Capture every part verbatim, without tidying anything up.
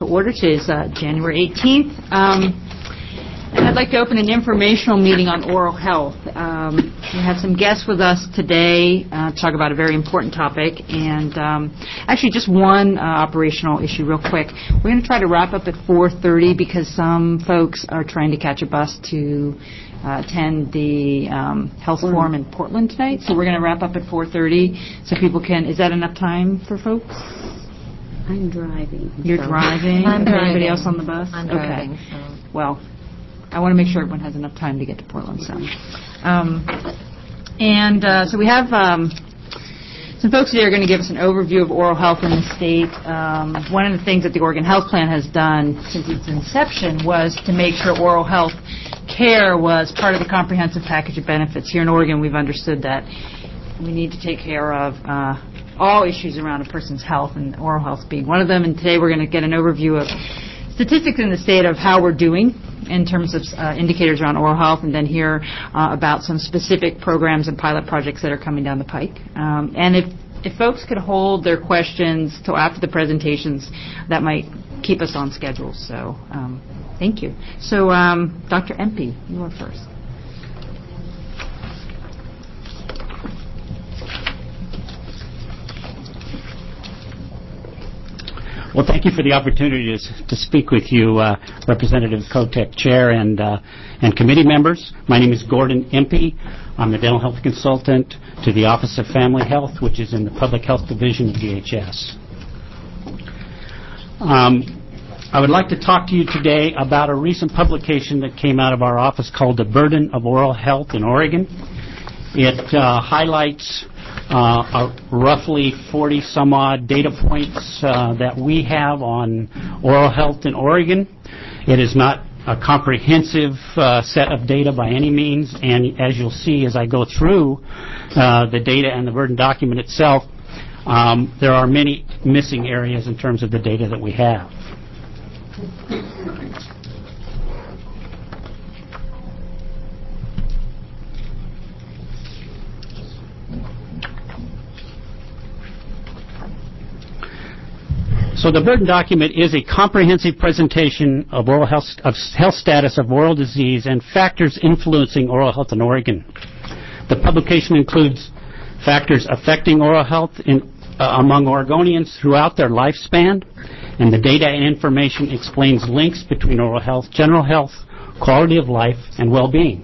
Order. Today is uh, January eighteenth, um, and I'd like to open an informational meeting on oral health. Um, we have some guests with us today uh, to talk about a very important topic, and um, actually just one uh, operational issue real quick. We're going to try to wrap up at four thirty because some folks are trying to catch a bus to uh, attend the um, health forum in Portland tonight, so we're going to wrap up at four thirty so people can, is that enough time for folks? I'm driving. You're so. driving? I'm okay. driving. Anybody else on the bus? I'm okay. driving. So. Well, I want to make sure everyone has enough time to get to Portland. So, um, and uh, so we have um, some folks here are going to give us an overview of oral health in the state. Um, one of the things that the Oregon Health Plan has done since its inception was to make sure oral health care was part of the comprehensive package of benefits. Here in Oregon, we've understood that we need to take care of uh, all issues around a person's health, and oral health being one of them. And today we're going to get an overview of statistics in the state of how we're doing in terms of uh, indicators around oral health, and then hear uh, about some specific programs and pilot projects that are coming down the pike. Um, and if, if folks could hold their questions till after the presentations, that might keep us on schedule. So um, thank you. So um, Doctor Empey, you are first. Well, thank you for the opportunity to, to speak with you, uh, Representative Kotek Chair and uh, and committee members. My name is Gordon Empey. I'm the dental health consultant to the Office of Family Health, which is in the Public Health Division of D H S. Um, I would like to talk to you today about a recent publication that came out of our office called The Burden of Oral Health in Oregon. It uh, highlights Uh, roughly forty some odd data points uh, that we have on oral health in Oregon. It is not a comprehensive uh, set of data by any means, and as you'll see as I go through uh, the data and the burden document itself, um, there are many missing areas in terms of the data that we have. So the burden document is a comprehensive presentation of oral health, of health status of oral disease and factors influencing oral health in Oregon. The publication includes factors affecting oral health in, uh, among Oregonians throughout their lifespan, and the data and information explains links between oral health, general health, quality of life, and well-being.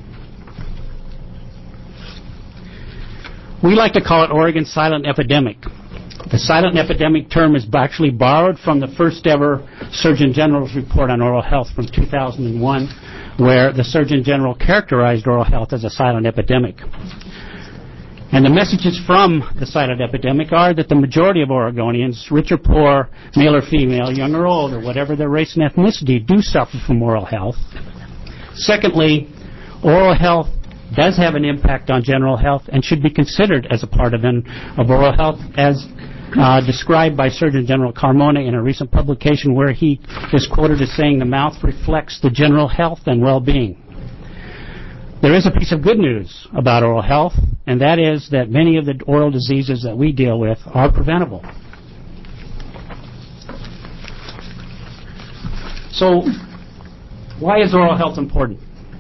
We like to call it Oregon's silent epidemic. The silent epidemic term is actually borrowed from the first ever Surgeon General's report on oral health from two thousand one, where the Surgeon General characterized oral health as a silent epidemic. And the messages from the silent epidemic are that the majority of Oregonians, rich or poor, male or female, young or old, or whatever their race and ethnicity, do suffer from oral health. Secondly, oral health does have an impact on general health and should be considered as a part of, an, of oral health, as Uh, described by Surgeon General Carmona in a recent publication where he is quoted as saying the mouth reflects the general health and well-being. There is a piece of good news about oral health, and that is that many of the oral diseases that we deal with are preventable. So, why is oral health important?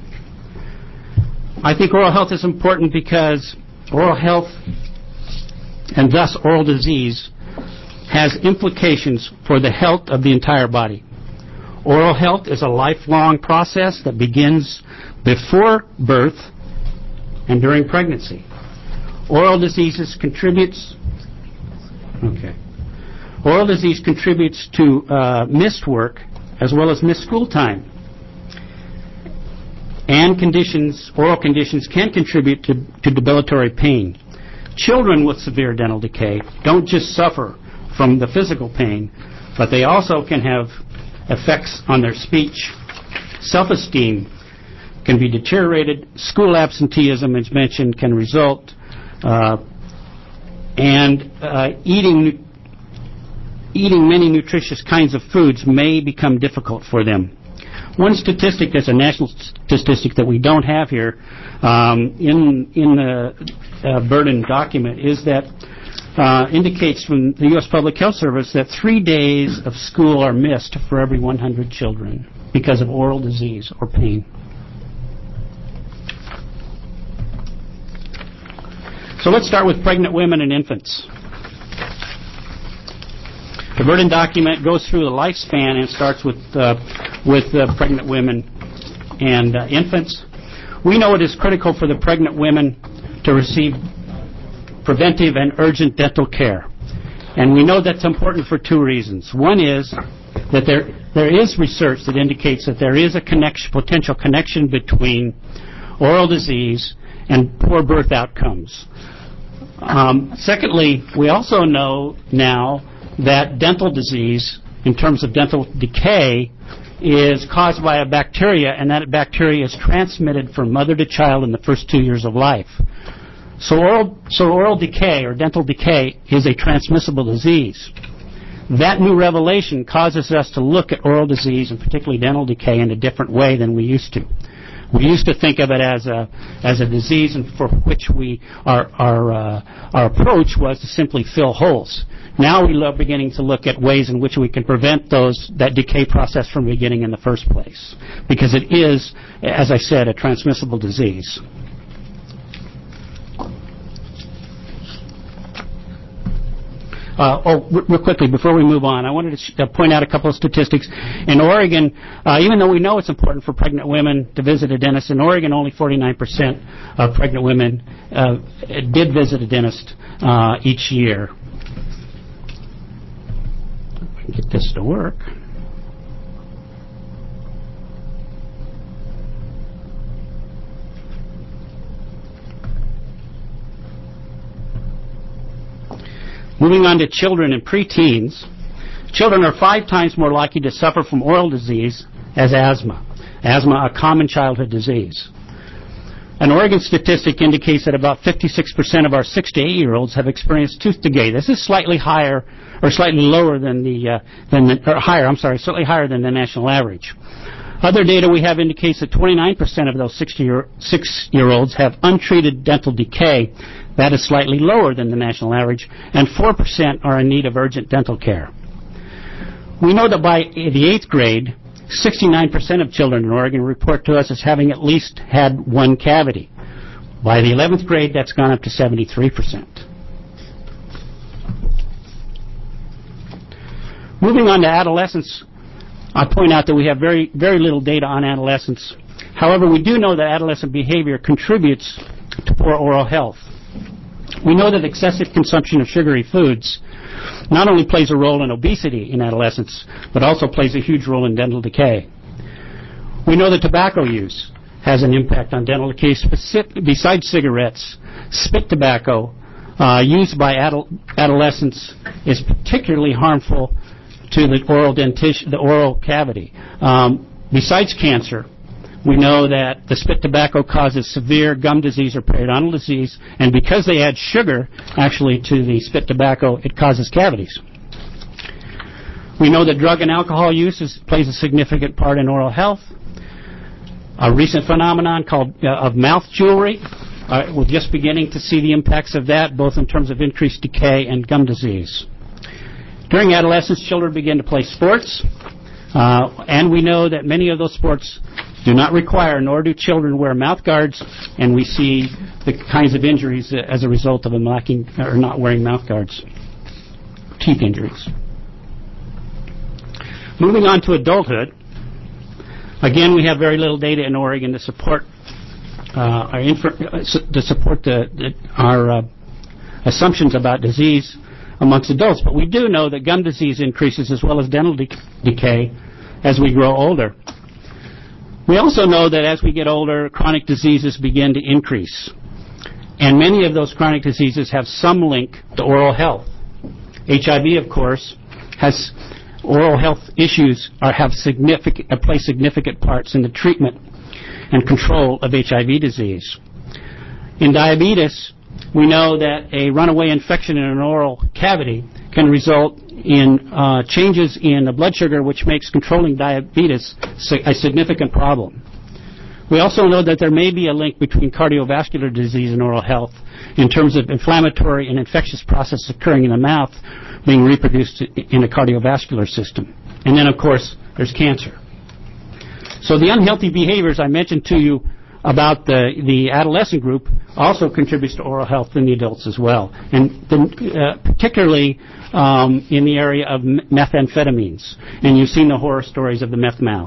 I think oral health is important because oral health, and thus oral disease, has implications for the health of the entire body. Oral health is a lifelong process that begins before birth and during pregnancy. Oral diseases contributes, okay. Oral disease contributes to uh, missed work as well as missed school time. And conditions, oral conditions can contribute to, to debilitary pain. Children with severe dental decay don't just suffer from the physical pain, but they also can have effects on their speech. Self-esteem can be deteriorated. School absenteeism, as mentioned, can result. Uh, and uh, eating, eating many nutritious kinds of foods may become difficult for them. One statistic that's a national statistic that we don't have here um, in, in the uh, burden document is that uh, indicates from the U S Public Health Service that three days of school are missed for every one hundred children because of oral disease or pain. So let's start with pregnant women and infants. The Verdin document goes through the lifespan and starts with uh, with uh, pregnant women and uh, infants. We know it is critical for the pregnant women to receive preventive and urgent dental care. And we know that's important for two reasons. One is that there there is research that indicates that there is a connection, potential connection between oral disease and poor birth outcomes. Um, secondly, we also know now that dental disease, in terms of dental decay, is caused by a bacteria, and that bacteria is transmitted from mother to child in the first two years of life. So oral, so oral decay or dental decay is a transmissible disease. That new revelation causes us to look at oral disease, and particularly dental decay, in a different way than we used to. We used to think of it as a as a disease, and for which we our our uh, our approach was to simply fill holes. Now we are beginning to look at ways in which we can prevent those that decay process from beginning in the first place, because it is, as I said, a transmissible disease. Uh, oh, r- real quickly, before we move on, I wanted to sh- uh, point out a couple of statistics. In Oregon, uh, even though we know it's important for pregnant women to visit a dentist, in Oregon only forty-nine percent of pregnant women uh, did visit a dentist uh, each year. If I can get this to work. Moving on to children and preteens, children are five times more likely to suffer from oral disease as asthma. Asthma, a common childhood disease. An Oregon statistic indicates that about fifty-six percent of our six to eight-year-olds have experienced tooth decay. This is slightly higher, or slightly lower than the, uh, than the or higher, I'm sorry, slightly higher than the national average. Other data we have indicates that twenty-nine percent of those six-year-olds have untreated dental decay. That is slightly lower than the national average, and four percent are in need of urgent dental care. We know that by the eighth grade, sixty-nine percent of children in Oregon report to us as having at least had one cavity. By the eleventh grade, that's gone up to seventy-three percent. Moving on to adolescence, I point out that we have very, very little data on adolescence. However, we do know that adolescent behavior contributes to poor oral health. We know that excessive consumption of sugary foods not only plays a role in obesity in adolescence, but also plays a huge role in dental decay. We know that tobacco use has an impact on dental decay. Specific, besides cigarettes, spit tobacco uh, used by adult, adolescents is particularly harmful to the oral dentition, the oral cavity. Um, besides cancer, we know that the spit tobacco causes severe gum disease or periodontal disease, and because they add sugar, actually, to the spit tobacco, it causes cavities. We know that drug and alcohol use is, plays a significant part in oral health. A recent phenomenon called uh, of mouth jewelry, uh, we're just beginning to see the impacts of that, both in terms of increased decay and gum disease. During adolescence, children begin to play sports, uh, and we know that many of those sports do not require, nor do children wear mouth guards, and we see the kinds of injuries as a result of them lacking or not wearing mouth guards, teeth injuries. Moving on to adulthood, again, we have very little data in Oregon to support uh, our infer- to support the, the, our uh, assumptions about disease amongst adults, but we do know that gum disease increases as well as dental de- decay as we grow older. We also know that as we get older, chronic diseases begin to increase. And many of those chronic diseases have some link to oral health. H I V, of course, has oral health issues are, have significant, uh, play significant parts in the treatment and control of H I V disease. In diabetes, we know that a runaway infection in an oral cavity can result in uh, changes in the blood sugar, which makes controlling diabetes a significant problem. We also know that there may be a link between cardiovascular disease and oral health in terms of inflammatory and infectious processes occurring in the mouth being reproduced in the cardiovascular system. And then, of course, there's cancer. So the unhealthy behaviors I mentioned to you about the, the adolescent group also contributes to oral health in the adults as well, and the, uh, particularly um, in the area of methamphetamines. And you've seen the horror stories of the meth mouth.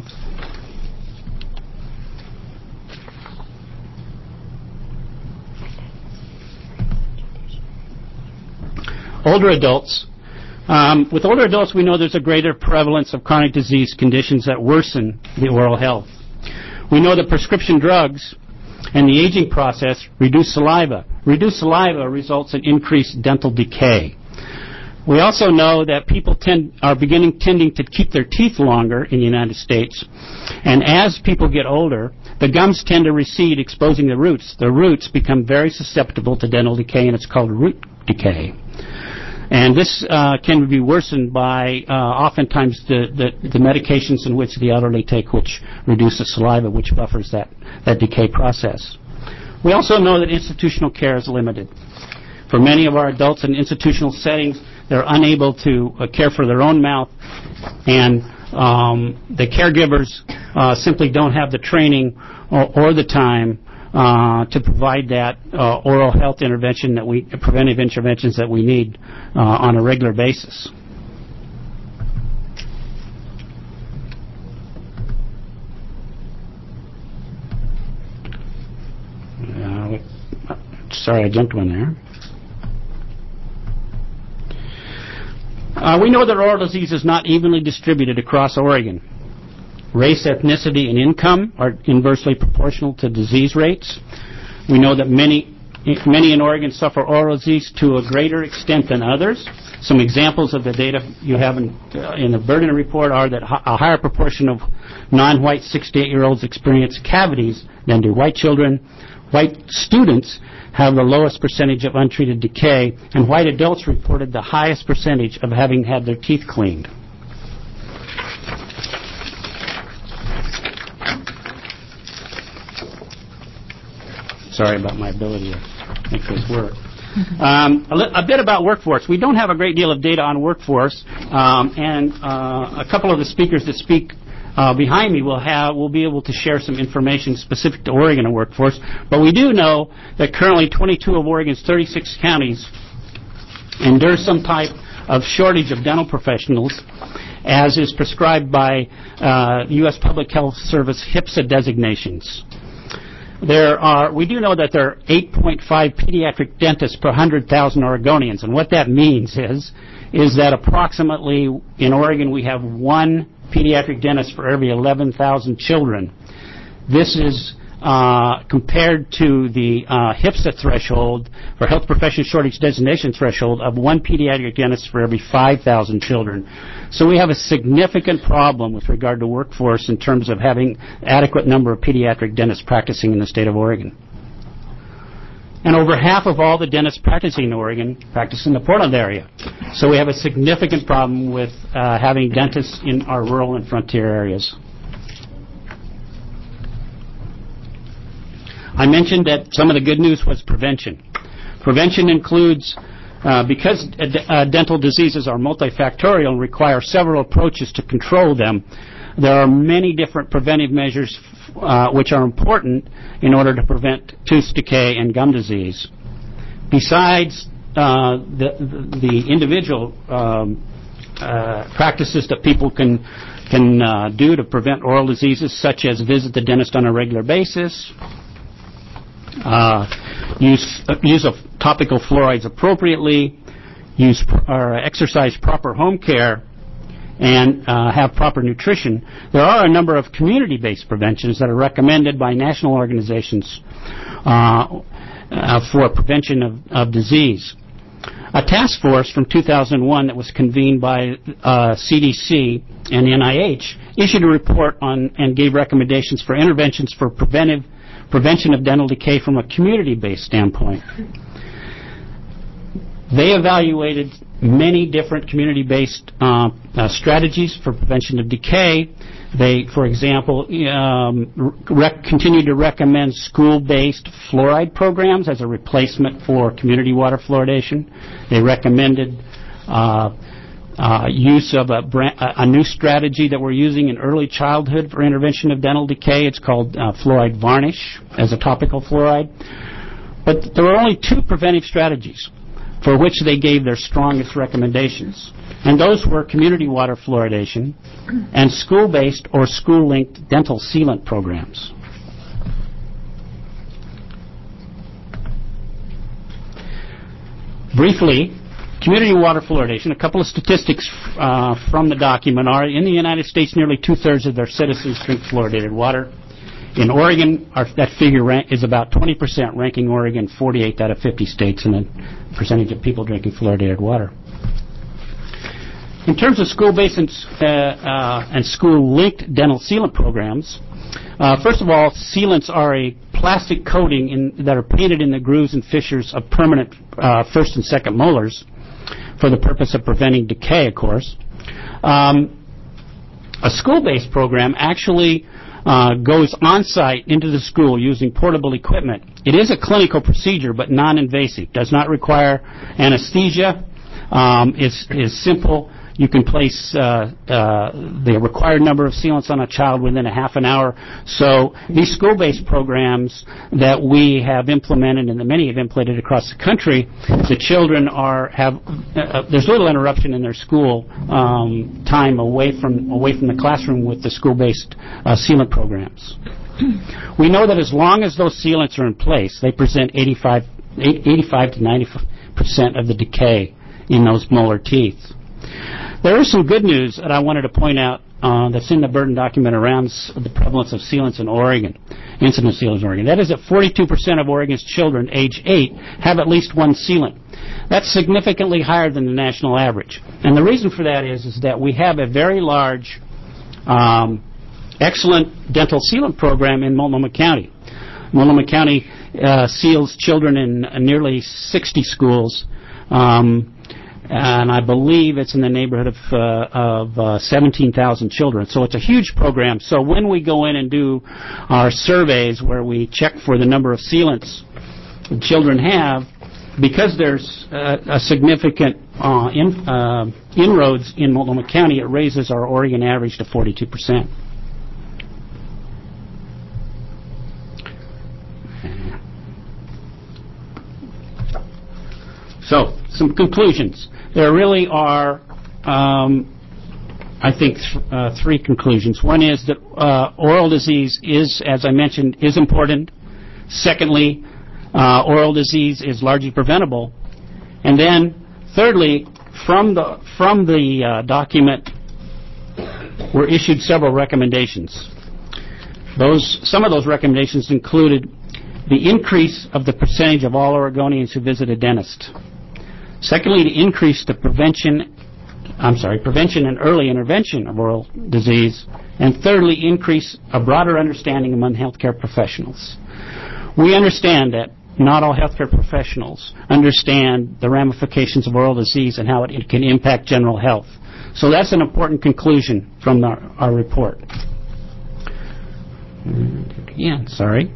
Older adults. Um, with older adults, we know there's a greater prevalence of chronic disease conditions that worsen the oral health. We know that prescription drugs and the aging process reduce saliva. Reduced saliva results in increased dental decay. We also know that people tend, are beginning tending to keep their teeth longer in the United States. And as people get older, the gums tend to recede, exposing the roots. The roots become very susceptible to dental decay, and it's called root decay. And this uh, can be worsened by uh, oftentimes the, the, the medications in which the elderly take, which reduce the saliva, which buffers that, that decay process. We also know that institutional care is limited. For many of our adults in institutional settings, they're unable to uh, care for their own mouth, and um, the caregivers uh, simply don't have the training or, or the time Uh, to provide that uh, oral health intervention that we, preventive interventions that we need uh, on a regular basis. Uh, sorry, I jumped one there. Uh, we know that oral disease is not evenly distributed across Oregon. Race, ethnicity, and income are inversely proportional to disease rates. We know that many, many in Oregon suffer oral disease to a greater extent than others. Some examples of the data you have in, uh, in the burden report are that a higher proportion of non-white sixty-eight-year-olds experience cavities than do white children. White students have the lowest percentage of untreated decay, and white adults reported the highest percentage of having had their teeth cleaned. Sorry about my ability to make this work. Um, a, li- a bit about workforce. We don't have a great deal of data on workforce, um, and uh, a couple of the speakers that speak uh, behind me will have will be able to share some information specific to Oregon and workforce. But we do know that currently twenty-two of Oregon's thirty-six counties endure some type of shortage of dental professionals, as is prescribed by uh, U S Public Health Service HIPSA designations. There are, we do know that there are eight point five pediatric dentists per one hundred thousand Oregonians, and what that means is, is that approximately in Oregon we have one pediatric dentist for every eleven thousand children. This is uh, compared to the uh, HIPSA threshold, for health profession shortage designation threshold, of one pediatric dentist for every five thousand children. So we have a significant problem with regard to workforce in terms of having adequate number of pediatric dentists practicing in the state of Oregon. And over half of all the dentists practicing in Oregon practice in the Portland area. So we have a significant problem with uh, having dentists in our rural and frontier areas. I mentioned that some of the good news was prevention. Prevention includes, uh, because uh, d- uh, dental diseases are multifactorial and require several approaches to control them, there are many different preventive measures uh, which are important in order to prevent tooth decay and gum disease. Besides uh, the, the, the individual um, uh, practices that people can, can uh, do to prevent oral diseases, such as visit the dentist on a regular basis, Uh, use uh, use of topical fluorides appropriately, use pr- or exercise proper home care, and uh, have proper nutrition. There are a number of community-based preventions that are recommended by national organizations uh, uh, for prevention of, of disease. A task force from two thousand one that was convened by uh, C D C and N I H issued a report on and gave recommendations for interventions for preventive prevention of dental decay from a community-based standpoint. They evaluated many different community-based uh, uh, strategies for prevention of decay. They, for example, um, rec- continue to recommend school-based fluoride programs as a replacement for community water fluoridation. They recommended uh, uh, use of a, brand, a new strategy that we're using in early childhood for intervention of dental decay. It's called uh, fluoride varnish as a topical fluoride. But there were only two preventive strategies for which they gave their strongest recommendations. And those were community water fluoridation and school-based or school-linked dental sealant programs. Briefly, community water fluoridation, a couple of statistics uh, from the document are, in the United States, nearly two-thirds of their citizens drink fluoridated water. In Oregon, our, that figure rank is about twenty percent, ranking Oregon forty-eighth out of fifty states in the percentage of people drinking fluoridated water. In terms of school-based and, uh, uh, and school-linked dental sealant programs, uh, first of all, sealants are a plastic coating in, that are painted in the grooves and fissures of permanent uh, first and second molars for the purpose of preventing decay, of course. Um, a school-based program actually Uh, goes on-site into the school using portable equipment. It is a clinical procedure, but non-invasive. Does not require anesthesia. Um, is is simple. You can place uh, uh, the required number of sealants on a child within a half an hour. So these school-based programs that we have implemented, and that many have implemented across the country, the children are have uh, there's little interruption in their school um, time away from away from the classroom with the school-based uh, sealant programs. We know that as long as those sealants are in place, they present eighty-five, eighty-five to ninety percent of the decay in those molar teeth. There is some good news that I wanted to point out uh, that's in the Burden document around the prevalence of sealants in Oregon, incident of sealants in Oregon. That is that forty-two percent of Oregon's children age eight have at least one sealant. That's significantly higher than the national average. And the reason for that is, is that we have a very large, um, excellent dental sealant program in Multnomah County. Multnomah County uh, seals children in uh, nearly sixty schools. Um, And I believe it's in the neighborhood of, uh, of uh, seventeen thousand children. So it's a huge program. So when we go in and do our surveys where we check for the number of sealants children have, because there's uh, a significant uh, in, uh, inroads in Multnomah County, it raises our Oregon average to forty-two percent. So, some conclusions. There really are, um, I think, th- uh, three conclusions. One is that uh, oral disease is, as I mentioned, is important. Secondly, uh, oral disease is largely preventable. And then, thirdly, from the from the uh, document were issued several recommendations. Those some of those recommendations included the increase of the percentage of all Oregonians who visit a dentist. Secondly, to increase the prevention, I'm sorry, prevention and early intervention of oral disease. And thirdly, increase a broader understanding among healthcare professionals. We understand that not all healthcare professionals understand the ramifications of oral disease and how it, it can impact general health. So that's an important conclusion from our, our report. Yeah, sorry.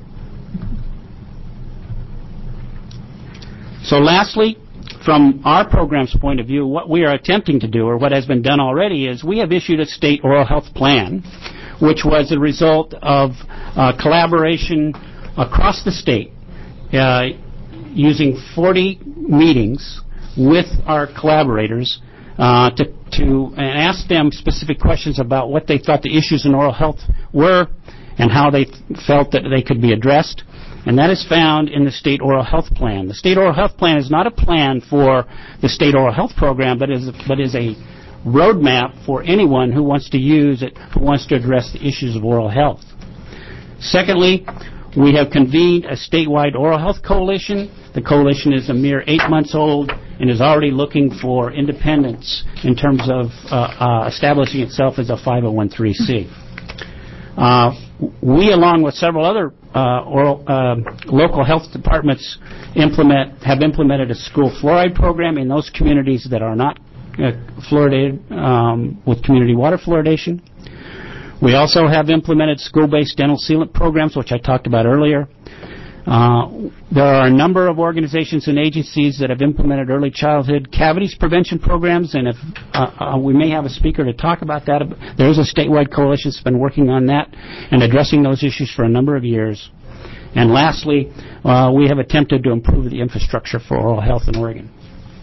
So lastly, from our program's point of view, what we are attempting to do, or what has been done already, is we have issued a state oral health plan, which was a result of uh, collaboration across the state, uh, using forty meetings with our collaborators uh, to, to and ask them specific questions about what they thought the issues in oral health were and how they th- felt that they could be addressed. And that is found in the State Oral Health Plan. The State Oral Health Plan is not a plan for the State Oral Health Program, but is, but is a roadmap for anyone who wants to use it, who wants to address the issues of oral health. Secondly, we have convened a statewide oral health coalition. The coalition is a mere eight months old and is already looking for independence in terms of uh, uh, establishing itself as a five oh one c three. Uh, we, along with several other uh, oral, uh, local health departments, implement have implemented a school fluoride program in those communities that are not uh, fluoridated um, with community water fluoridation. We also have implemented school-based dental sealant programs, which I talked about earlier. Uh, there are a number of organizations and agencies that have implemented early childhood cavities prevention programs, and if uh, uh, we may have a speaker to talk about that. There is a statewide coalition that's been working on that and addressing those issues for a number of years. And lastly, uh, we have attempted to improve the infrastructure for oral health in Oregon.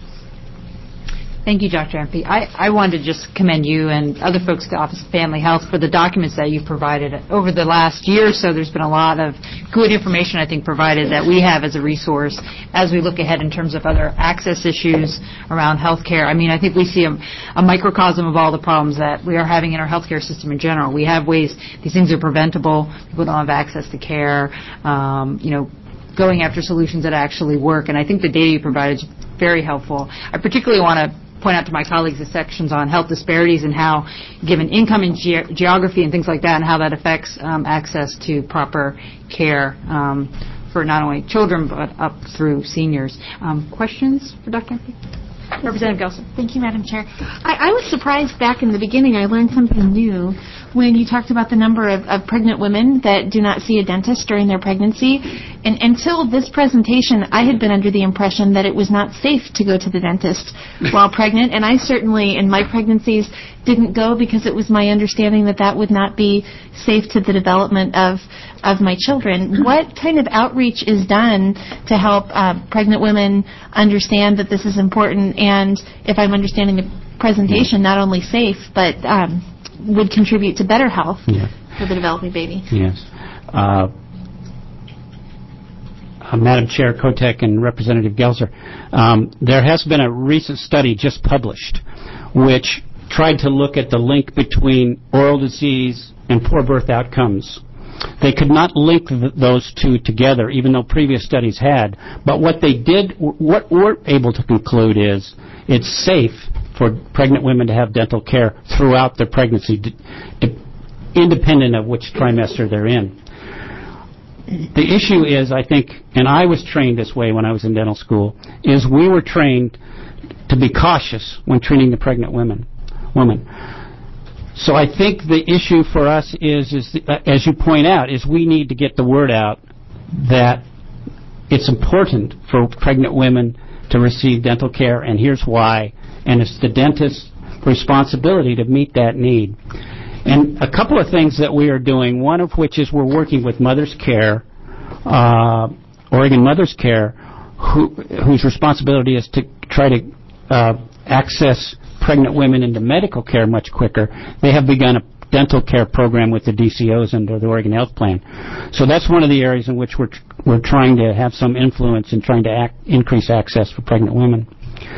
Thank you, Doctor Ampe. I, I wanted to just commend you and other folks at the Office of Family Health for the documents that you've provided. Over the last year or so, there's been a lot of good information, I think, provided that we have as a resource as we look ahead in terms of other access issues around health care. I mean, I think we see a, a microcosm of all the problems that we are having in our healthcare system in general. We have ways, these things are preventable. People don't have access to care, um, you know, going after solutions that actually work. And I think the data you provided is very helpful. I particularly want to point out to my colleagues the sections on health disparities and how, given income and ge- geography and things like that, and how that affects um, access to proper care um, for not only children but up through seniors. Um, questions for Doctor Ampe? Representative Gelser. Thank you, Madam Chair. I, I was surprised back in the beginning. I learned something new when you talked about the number of, of pregnant women that do not see a dentist during their pregnancy. And until this presentation, I had been under the impression that it was not safe to go to the dentist while pregnant. And I certainly, in my pregnancies, didn't go because it was my understanding that that would not be safe to the development of of my children. What kind of outreach is done to help uh, pregnant women understand that this is important and, if I'm understanding the presentation, not only safe, but um, would contribute to better health yeah. for the developing baby? Yes. Uh, uh, Madam Chair, Kotek, and Representative Gelser, um, there has been a recent study just published which tried to look at the link between oral disease and poor birth outcomes. They could not link th- those two together, even though previous studies had. But what they did, w- what we're able to conclude is it's safe for pregnant women to have dental care throughout their pregnancy, d- d- independent of which trimester they're in. The issue is, I think, and I was trained this way when I was in dental school, is we were trained to be cautious when treating the pregnant women. women. So I think the issue for us is, is the, uh, as you point out, is we need to get the word out that it's important for pregnant women to receive dental care, and here's why, and it's the dentist's responsibility to meet that need. And a couple of things that we are doing, one of which is we're working with Mother's Care, uh, Oregon Mother's Care, who, whose responsibility is to try to uh, access pregnant women into medical care much quicker. They have begun a dental care program with the D C Os under the Oregon Health Plan. So that's one of the areas in which we're tr- we're trying to have some influence in trying to act, increase access for pregnant women.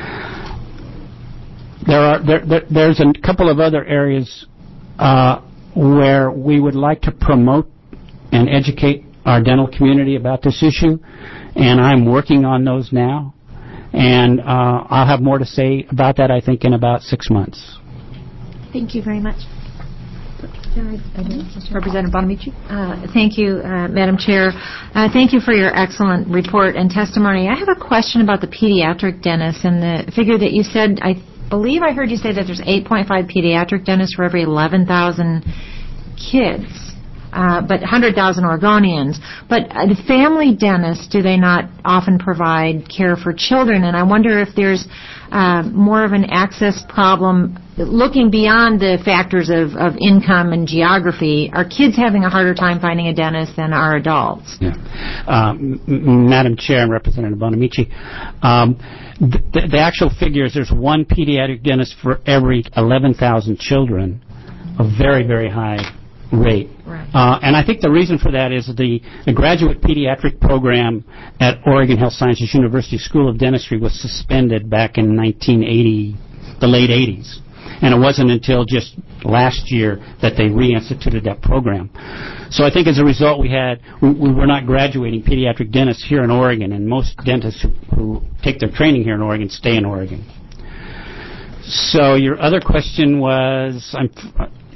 There are there, there there's a couple of other areas uh, where we would like to promote and educate our dental community about this issue, and I'm working on those now. And uh, I'll have more to say about that, I think, in about six months. Thank you very much. Representative Bonamici. Uh, thank you, uh, Madam Chair. Uh, thank you for your excellent report and testimony. I have a question about the pediatric dentists and the figure that you said. I believe I heard you say that there's eight point five pediatric dentists for every eleven thousand kids. Uh, but one hundred thousand Oregonians. But uh, the family dentists, do they not often provide care for children? And I wonder if there's uh, more of an access problem, looking beyond the factors of, of income and geography. Are kids having a harder time finding a dentist than are adults? Yeah. Um, M- Madam Chair and Representative Bonamici, um, the, the actual figures, there's one pediatric dentist for every eleven thousand children, a very, very high rate. Right. Uh, and I think the reason for that is the, the graduate pediatric program at Oregon Health Sciences University School of Dentistry was suspended back in nineteen eighty, the late eighties. And it wasn't until just last year that they reinstituted that program. So I think as a result we had, we, we were not graduating pediatric dentists here in Oregon, and most dentists who, who take their training here in Oregon stay in Oregon. So your other question was, I'm,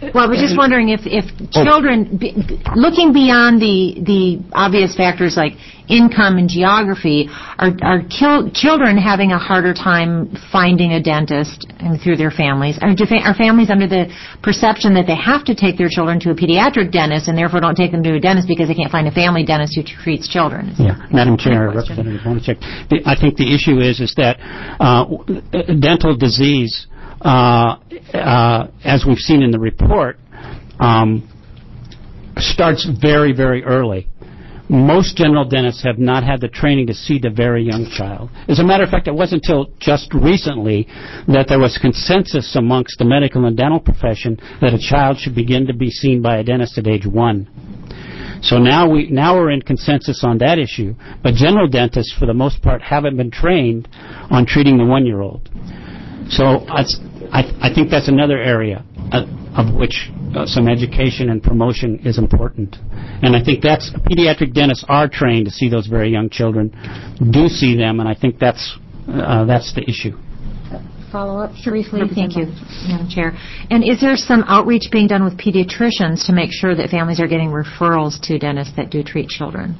Well, I was just wondering if, if children, be, looking beyond the, the obvious factors like income and geography, are, are kil- children having a harder time finding a dentist and through their families? Are, do fa- are families under the perception that they have to take their children to a pediatric dentist and therefore don't take them to a dentist because they can't find a family dentist who treats children? Yeah, Madam Chair, Representative Bonacek, I think the issue is is that uh, dental disease, uh, uh, as we've seen in the report, um, starts very, very early. Most general dentists have not had the training to see the very young child. As a matter of fact, it wasn't until just recently that there was consensus amongst the medical and dental profession that a child should begin to be seen by a dentist at age one. So now we now we're in consensus on that issue, but general dentists, for the most part, haven't been trained on treating the one-year-old. So I, I think that's another area uh, of which uh, some education and promotion is important. And I think that's, pediatric dentists are trained to see those very young children, do see them, and I think that's, uh, that's the issue. Follow-up, briefly. Thank you, Madam Chair. And is there some outreach being done with pediatricians to make sure that families are getting referrals to dentists that do treat children?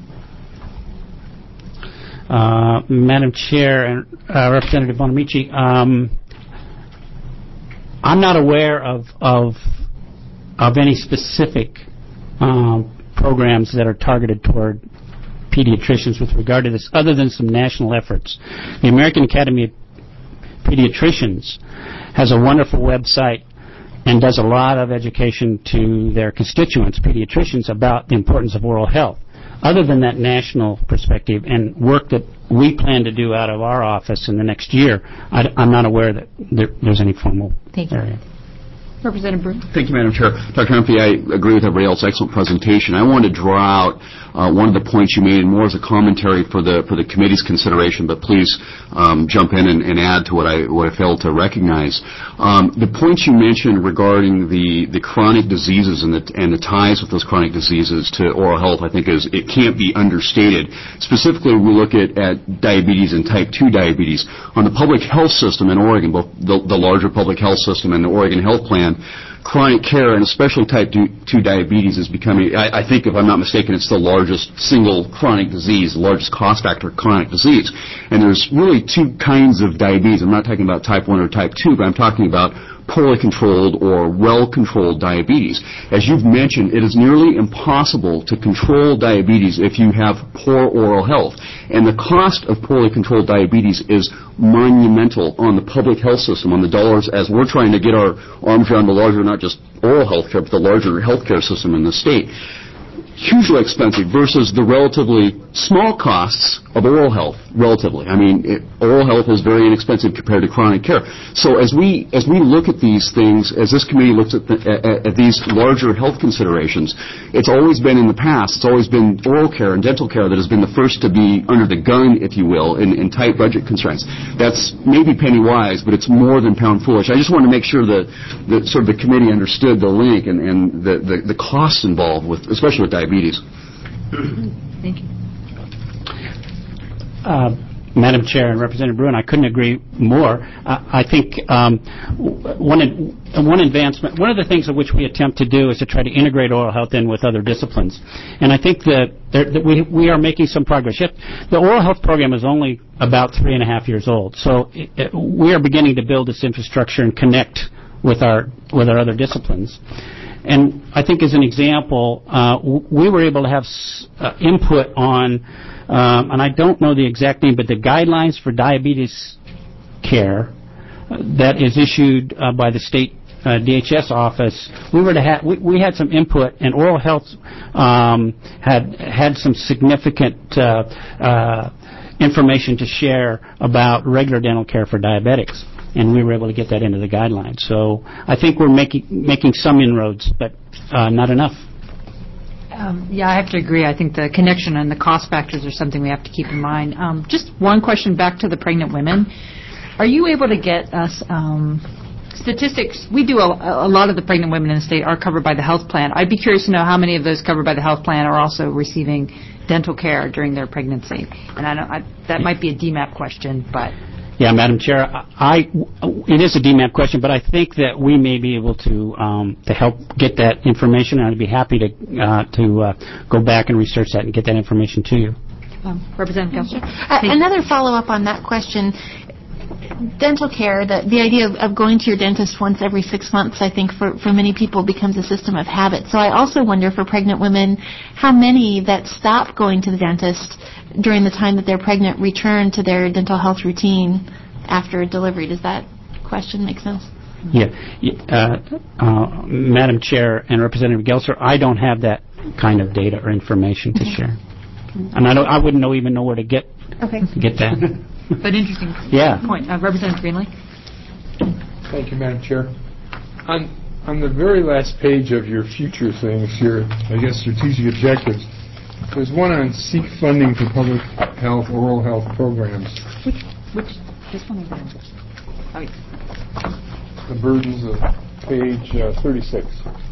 Uh, Madam Chair and uh, Representative Bonamici, um, I'm not aware of of, of any specific um, programs that are targeted toward pediatricians with regard to this, other than some national efforts. The American Academy of Pediatricians has a wonderful website and does a lot of education to their constituents, pediatricians, about the importance of oral health. Other than that national perspective and work that we plan to do out of our office in the next year, I, I'm not aware that there, there's any formal Thank you. area. Representative Brew. Thank you, Madam Chair. Doctor Humphrey, I agree with everybody else. Excellent presentation. I wanted to draw out uh, one of the points you made more as a commentary for the for the committee's consideration, but please um, jump in and, and add to what I what I failed to recognize. Um, the points you mentioned regarding the, the chronic diseases and the and the ties with those chronic diseases to oral health, I think is it can't be understated. Specifically, we look at, at diabetes and type two diabetes. On the public health system in Oregon, both the, the larger public health system and the Oregon Health Plan, chronic care, and especially type two diabetes, is becoming, I, I think, if I'm not mistaken, it's the largest single chronic disease, the largest cost factor chronic disease. And there's really two kinds of diabetes. I'm not talking about type one or type two, but I'm talking about poorly controlled or well-controlled diabetes. As you've mentioned, it is nearly impossible to control diabetes if you have poor oral health. And the cost of poorly controlled diabetes is monumental on the public health system, on the dollars, as we're trying to get our arms around the larger, not just oral health care, but the larger health care system in the state. Hugely expensive versus the relatively small costs of oral health, relatively. I mean, it, oral health is very inexpensive compared to chronic care. So as we as we look at these things, as this committee looks at, the, at, at these larger health considerations, it's always been in the past, it's always been oral care and dental care that has been the first to be under the gun, if you will, in, in tight budget constraints. That's maybe penny wise, but it's more than pound foolish. I just want to make sure that, that sort of the committee understood the link and, and the, the, the costs involved with, especially with diabetes. Thank you. Uh, Madam Chair and Representative Bruin, I couldn't agree more. Uh, I think um, one one advancement, one of the things of which we attempt to do is to try to integrate oral health in with other disciplines, and I think that, there, that we we are making some progress. Yet the oral health program is only about three and a half years old, so it, it, we are beginning to build this infrastructure and connect with our with our other disciplines. And I think, as an example, uh, we were able to have s- uh, input on, um, and I don't know the exact name, but the guidelines for diabetes care uh, that is issued uh, by the state uh, D H S office. We were to ha- we, we had some input, and oral health um, had had some significant uh, uh, information to share about regular dental care for diabetics. And we were able to get that into the guidelines. So I think we're making making some inroads, but uh, not enough. Um, yeah, I have to agree. I think the connection and the cost factors are something we have to keep in mind. Um, just one question back to the pregnant women. Are you able to get us um, statistics? We do a, a lot of the pregnant women in the state are covered by the health plan. I'd be curious to know how many of those covered by the health plan are also receiving dental care during their pregnancy. And I know I, that might be a D MAP question, but... Yeah, Madam Chair, I, it is a D MAP question, but I think that we may be able to um, to help get that information, and I'd be happy to uh, to uh, go back and research that and get that information to you. Um, Representative Gelser. Uh, another follow-up on that question. Dental care, the, the idea of, of going to your dentist once every six months, I think, for, for many people becomes a system of habit. So I also wonder for pregnant women, how many that stop going to the dentist during the time that they're pregnant return to their dental health routine after delivery. Does that question make sense? Yeah. Uh, uh, Madam Chair and Representative Gelser, I don't have that kind of data or information to share. And I, don't, I wouldn't know, even know where to get, okay. to get that. But interesting yeah. point. Uh, Representative Greenlee. Thank you, Madam Chair. On, on the very last page of your future things, your, I guess, strategic objectives, there's one on seek funding for public health, oral health programs. Which, which, this one or that? Oh, yeah. The burdens of page uh, thirty-six.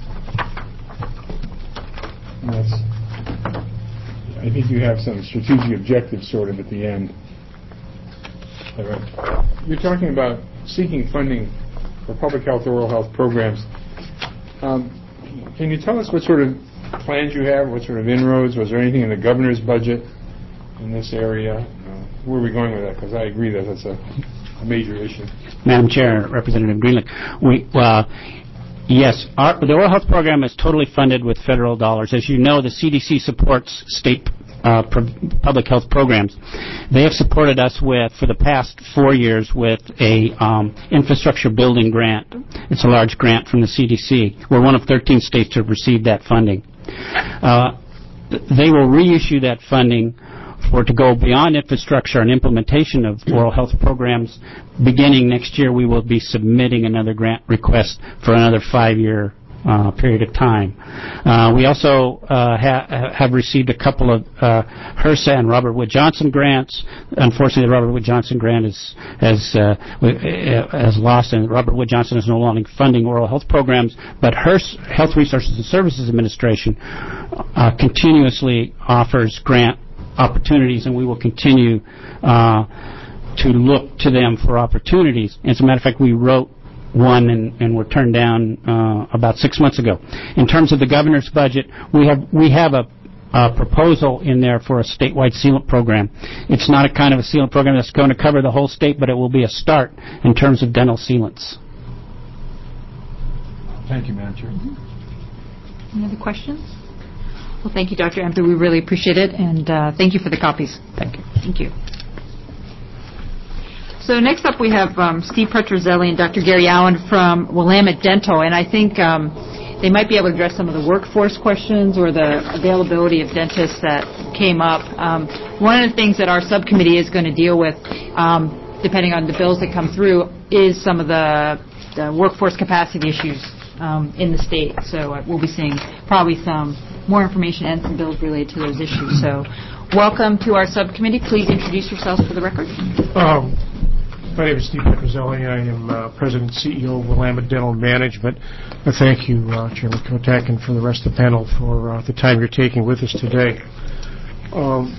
And that's, I think you have some strategic objectives sort of at the end. All right. You're talking about seeking funding for public health, oral health programs. Um, can you tell us what sort of plans you have, what sort of inroads? Was there anything in the governor's budget in this area? Uh, where are we going with that? Because I agree that that's a, a major issue. Madam Chair, Representative Greenlee, we, uh, yes, our, the oral health program is totally funded with federal dollars. As you know, the C D C supports state uh, pro- public health programs. They have supported us with, for the past four years, with a um, infrastructure building grant. It's a large grant from the C D C. We're one of thirteen states to have received that funding. Uh, they will reissue that funding for to go beyond infrastructure and implementation of oral health programs. Beginning next year, we will be submitting another grant request for another five-year uh, period of time. Uh, we also uh, ha- have received a couple of uh, HRSA and Robert Wood Johnson grants. Unfortunately, the Robert Wood Johnson grant is, has, uh, has lost, and Robert Wood Johnson is no longer funding oral health programs, but HRSA, Health Resources and Services Administration, uh, continuously offers grant opportunities, and we will continue uh, to look to them for opportunities. As a matter of fact, we wrote one and, and were turned down uh, about six months ago. In terms of the governor's budget, we have we have a, a proposal in there for a statewide sealant program. It's not a kind of a sealant program that's going to cover the whole state, but it will be a start in terms of dental sealants. Thank you, Madam Chair. Mm-hmm. Any other questions? Well, thank you, Doctor Emper. We really appreciate it, and uh, thank you for the copies. Thank you. Thank you. So next up we have um, Steve Petrozelli and Doctor Gary Allen from Willamette Dental, and I think um, they might be able to address some of the workforce questions or the availability of dentists that came up. Um, one of the things that our subcommittee is going to deal with, um, depending on the bills that come through, is some of the, the workforce capacity issues um, in the state. So uh, we'll be seeing probably some more information and some bills related to those issues. So welcome to our subcommittee. Please introduce yourselves for the record. Um, my name is Steve Petrozelli. I am uh, President and C E O of Willamette Dental Management. I thank you, uh, Chairman Kotek, and for the rest of the panel for uh, the time you're taking with us today. Um,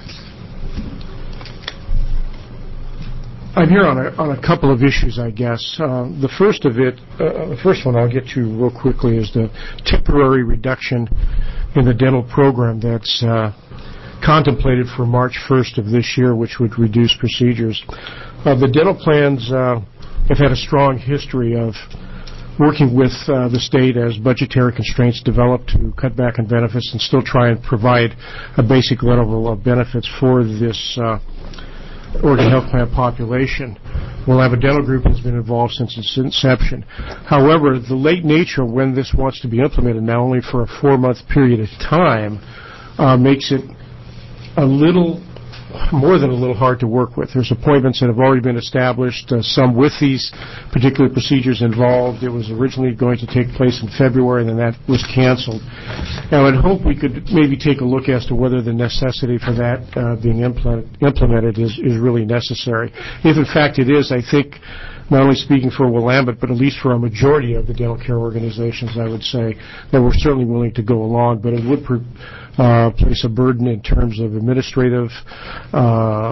I'm here on a, on a couple of issues, I guess. Uh, the first of it, uh, the first one I'll get to real quickly is the temporary reduction in the dental program that's uh, contemplated for March first of this year, which would reduce procedures. Uh, the dental plans uh, have had a strong history of working with uh, the state as budgetary constraints develop to cut back on benefits and still try and provide a basic level of benefits for this uh, Oregon Health Plan population. Willamette Dental Group has been involved since its inception. However, the late nature when this wants to be implemented, now only for a four-month period of time, uh, makes it a little more than a little hard to work with. There's appointments that have already been established, uh, some with these particular procedures involved. It was originally going to take place in February, and then that was canceled. Now, I'd hope we could maybe take a look as to whether the necessity for that uh, being implement, implemented is, is really necessary. If, in fact, it is, I think, not only speaking for Willamette, but at least for a majority of the dental care organizations, I would say, that we're certainly willing to go along, but it would pre- uh, place a burden in terms of administrative uh,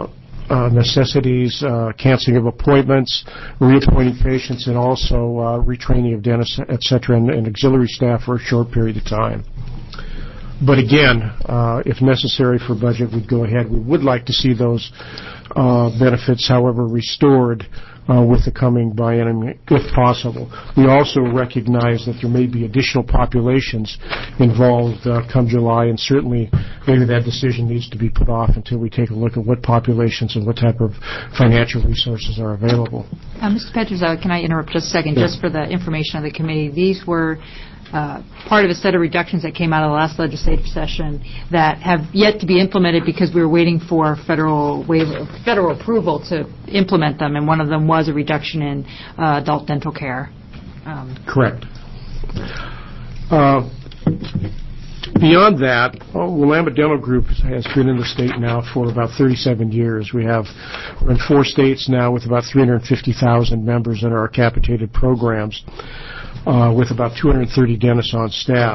uh, necessities, uh, canceling of appointments, reappointing patients, and also uh, retraining of dentists, et cetera, and, and auxiliary staff for a short period of time. But again, uh, if necessary for budget, we'd go ahead. We would like to see those uh, benefits, however, restored uh, with the coming biennium, if possible. We also recognize that there may be additional populations involved uh, come July, and certainly maybe that decision needs to be put off until we take a look at what populations and what type of financial resources are available. Uh, Mister Petrozelli, can I interrupt just a second, Yeah. just for the information of the committee? These were Uh, part of a set of reductions that came out of the last legislative session that have yet to be implemented because we were waiting for federal waiver, federal approval to implement them, and one of them was a reduction in uh, adult dental care. Um, Correct. Uh, beyond that, uh, Willamette Dental Group has been in the state now for about thirty-seven years. We have we're in four states now with about three hundred fifty thousand members in our capitated programs. Uh, with about two hundred thirty dentists on staff.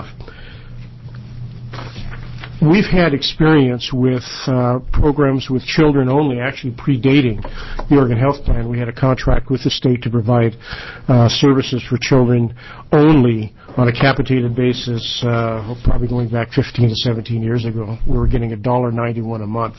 We've had experience with uh, programs with children only, actually predating the Oregon Health Plan. We had a contract with the state to provide uh, services for children only on a capitated basis, uh, probably going back fifteen to seventeen years ago. We were getting one dollar ninety-one a month.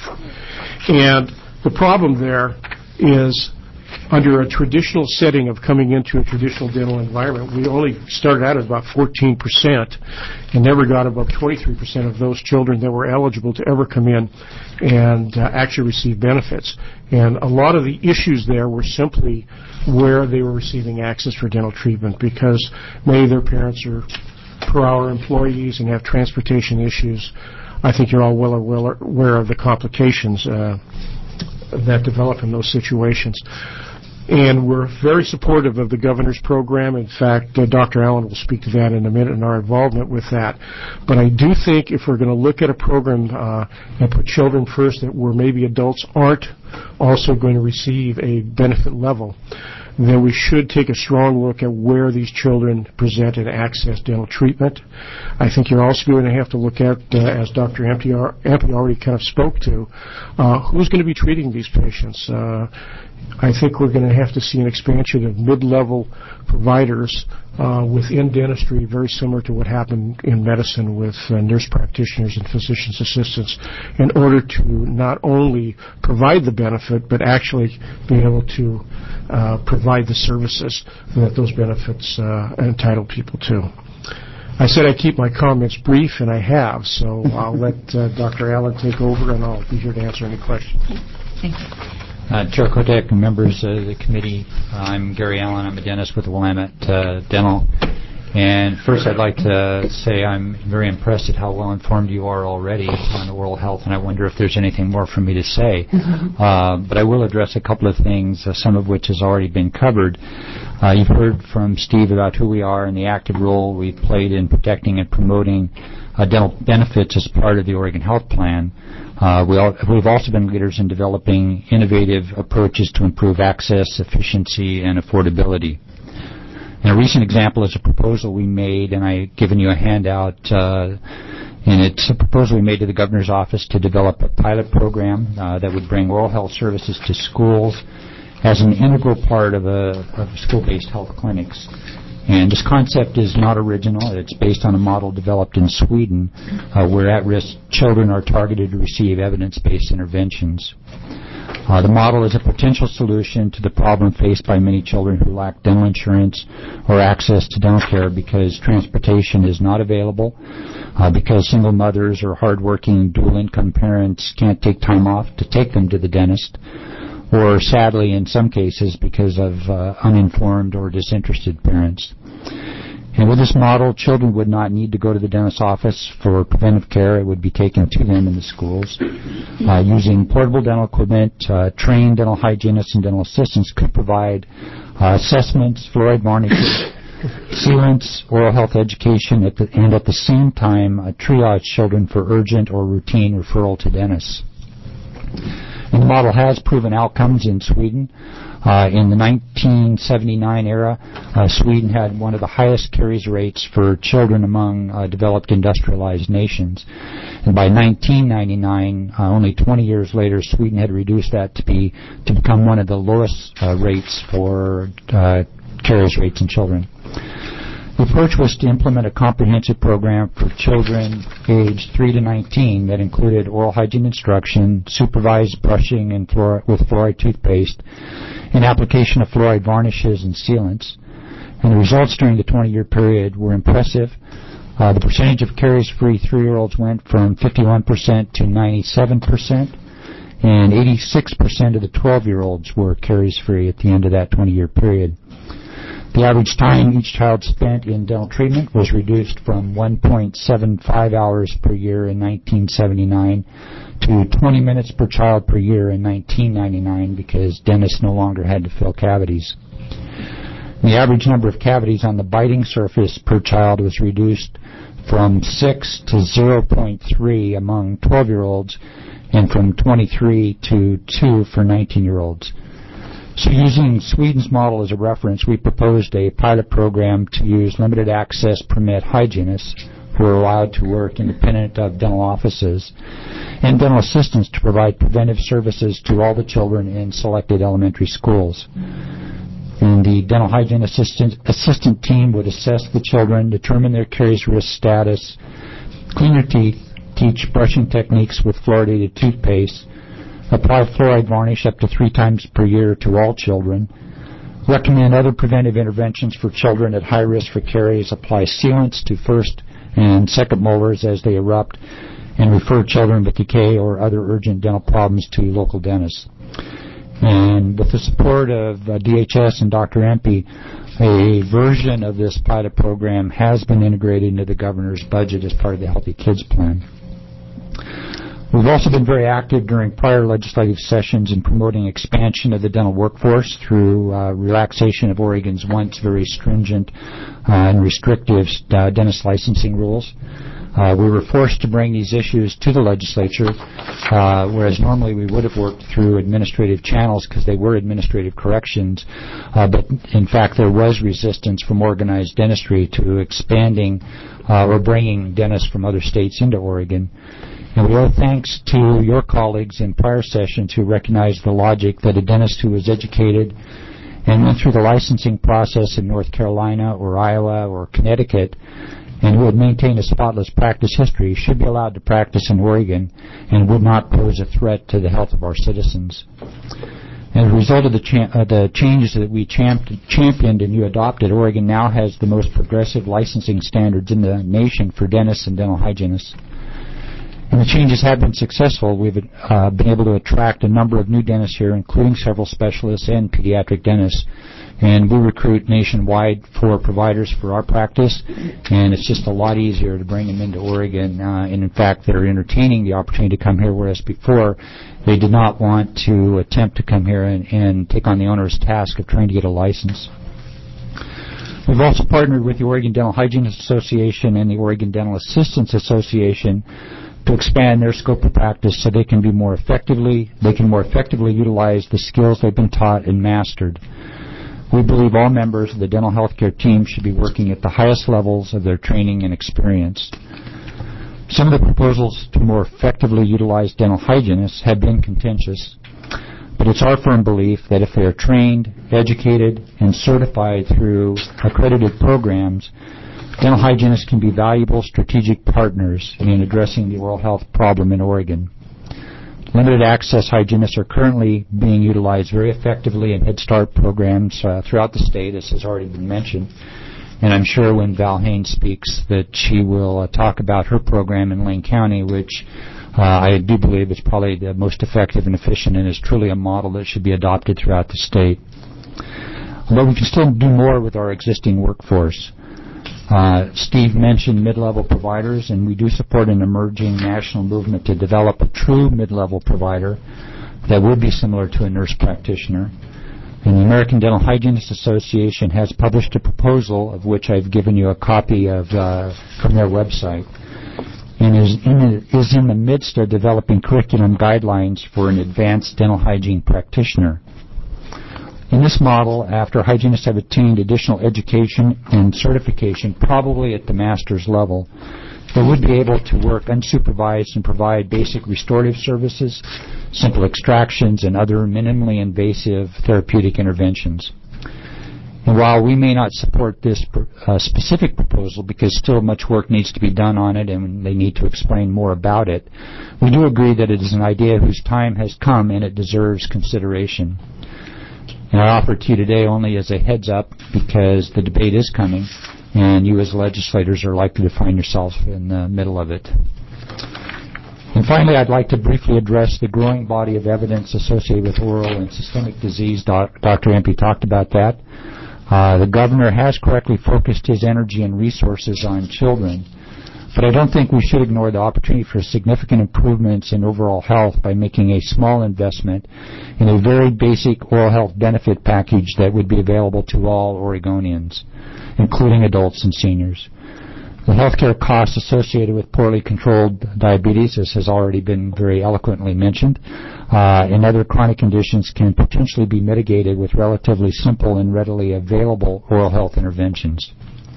And the problem there is, under a traditional setting of coming into a traditional dental environment, we only started out at about fourteen percent and never got above twenty-three percent of those children that were eligible to ever come in and uh, actually receive benefits. And a lot of the issues there were simply where they were receiving access for dental treatment, because many of their parents are per-hour employees and have transportation issues. I think you're all well aware of the complications uh, that develop in those situations. And we're very supportive of the governor's program. In fact, uh, Doctor Allen will speak to that in a minute and our involvement with that. But I do think if we're going to look at a program uh, and put children first, that where maybe adults aren't also going to receive a benefit level, then we should take a strong look at where these children present and access dental treatment. I think you're also going to have to look at, uh, as Doctor Ampe already kind of spoke to, uh, who's going to be treating these patients. Uh, I think we're going to have to see an expansion of mid-level providers uh, within dentistry, very similar to what happened in medicine with uh, nurse practitioners and physician's assistants, in order to not only provide the benefit, but actually be able to uh, provide the services that those benefits uh, entitle people to. I said I'd keep my comments brief, and I have, so I'll let uh, Doctor Allen take over, and I'll be here to answer any questions. Thank you. Uh, Chair Kotek and members of the committee, uh, I'm Gary Allen. I'm a dentist with Willamette uh, Dental. And first I'd like to say I'm very impressed at how well informed you are already on oral health, and I wonder if there's anything more for me to say. Uh, but I will address a couple of things, uh, some of which has already been covered. Uh, you've heard from Steve about who we are and the active role we've played in protecting and promoting uh, dental benefits as part of the Oregon Health Plan. Uh, we all, we've also been leaders in developing innovative approaches to improve access, efficiency, and affordability. And a recent example is a proposal we made, and I've given you a handout, uh, and it's a proposal we made to the governor's office to develop a pilot program uh, that would bring oral health services to schools as an integral part of, a, of school-based health clinics. And this concept is not original. It's based on a model developed in Sweden, uh, where at-risk children are targeted to receive evidence-based interventions. Uh, the model is a potential solution to the problem faced by many children who lack dental insurance or access to dental care because transportation is not available, uh, because single mothers or hardworking dual-income parents can't take time off to take them to the dentist, or sadly in some cases because of uh, uninformed or disinterested parents. And with this model, children would not need to go to the dentist's office for preventive care. It would be taken to them in the schools. Uh, using portable dental equipment, uh, trained dental hygienists and dental assistants could provide uh, assessments, fluoride monitors, sealants, oral health education, at the, and at the same time uh, triage children for urgent or routine referral to dentists. And the model has proven outcomes in Sweden. Uh, in the nineteen seventy-nine era, uh, Sweden had one of the highest caries rates for children among uh, developed industrialized nations. And by nineteen ninety-nine, uh, only twenty years later, Sweden had reduced that to be to become one of the lowest uh, rates for uh, caries rates in children. The approach was to implement a comprehensive program for children aged three to nineteen that included oral hygiene instruction, supervised brushing and fluor- with fluoride toothpaste, and application of fluoride varnishes and sealants. And the results during the twenty-year period were impressive. Uh, the percentage of caries-free three-year-olds went from fifty-one percent to ninety-seven percent, and eighty-six percent of the twelve-year-olds were caries-free at the end of that twenty-year period. The average time each child spent in dental treatment was reduced from one point seven five hours per year in nineteen seventy-nine to twenty minutes per child per year in nineteen ninety-nine because dentists no longer had to fill cavities. The average number of cavities on the biting surface per child was reduced from six to zero point three among twelve-year-olds and from twenty-three to two for nineteen-year-olds. So using Sweden's model as a reference, we proposed a pilot program to use limited access permit hygienists who are allowed to work independent of dental offices and dental assistants to provide preventive services to all the children in selected elementary schools. And the dental hygiene assistant, assistant team would assess the children, determine their caries risk status, clean their teeth, teach brushing techniques with fluoridated toothpaste, apply fluoride varnish up to three times per year to all children, recommend other preventive interventions for children at high risk for caries, apply sealants to first and second molars as they erupt, and refer children with decay or other urgent dental problems to local dentists. And with the support of uh, D H S and Doctor Empey, a version of this pilot program has been integrated into the governor's budget as part of the Healthy Kids Plan. We've also been very active during prior legislative sessions in promoting expansion of the dental workforce through uh, relaxation of Oregon's once very stringent uh, and restrictive uh, dentist licensing rules. Uh, we were forced to bring these issues to the legislature, uh, whereas normally we would have worked through administrative channels because they were administrative corrections. Uh, but in fact, there was resistance from organized dentistry to expanding uh, or bringing dentists from other states into Oregon. And we owe thanks to your colleagues in prior sessions who recognized the logic that a dentist who was educated and went through the licensing process in North Carolina or Iowa or Connecticut and who had maintained a spotless practice history should be allowed to practice in Oregon and would not pose a threat to the health of our citizens. As a result of the, cha- uh, the changes that we champ- championed and you adopted, Oregon now has the most progressive licensing standards in the nation for dentists and dental hygienists. And the changes have been successful. We've uh, been able to attract a number of new dentists here, including several specialists and pediatric dentists. And we recruit nationwide for providers for our practice, and it's just a lot easier to bring them into Oregon. Uh, and in fact, they're entertaining the opportunity to come here, whereas before they did not want to attempt to come here and, and take on the onerous task of trying to get a license. We've also partnered with the Oregon Dental Hygienists Association and the Oregon Dental Assistants Association to expand their scope of practice so they can be more effectively, they can more effectively utilize the skills they've been taught and mastered. We believe all members of the dental healthcare team should be working at the highest levels of their training and experience. Some of the proposals to more effectively utilize dental hygienists have been contentious, but it's our firm belief that if they are trained, educated, and certified through accredited programs, dental hygienists can be valuable strategic partners in addressing the oral health problem in Oregon. Limited access hygienists are currently being utilized very effectively in Head Start programs uh, throughout the state, as has already been mentioned. And I'm sure when Val Haynes speaks that she will uh, talk about her program in Lane County, which uh, I do believe is probably the most effective and efficient and is truly a model that should be adopted throughout the state. Although we can still do more with our existing workforce. Uh, Steve mentioned mid-level providers, and we do support an emerging national movement to develop a true mid-level provider that would be similar to a nurse practitioner. And the American Dental Hygienists Association has published a proposal, of which I've given you a copy of uh, from their website. and is in, is in the midst of developing curriculum guidelines for an advanced dental hygiene practitioner. In this model, after hygienists have attained additional education and certification, probably at the master's level, they would be able to work unsupervised and provide basic restorative services, simple extractions, and other minimally invasive therapeutic interventions. And while we may not support this uh, specific proposal because still much work needs to be done on it and they need to explain more about it, we do agree that it is an idea whose time has come and it deserves consideration. And I offer it to you today only as a heads up because the debate is coming and you as legislators are likely to find yourselves in the middle of it. And finally, I'd like to briefly address the growing body of evidence associated with oral and systemic disease. Doctor Empey talked about that. Uh, the governor has correctly focused his energy and resources on children, but I don't think we should ignore the opportunity for significant improvements in overall health by making a small investment in a very basic oral health benefit package that would be available to all Oregonians, including adults and seniors. The healthcare costs associated with poorly controlled diabetes, as has already been very eloquently mentioned, uh, and other chronic conditions can potentially be mitigated with relatively simple and readily available oral health interventions.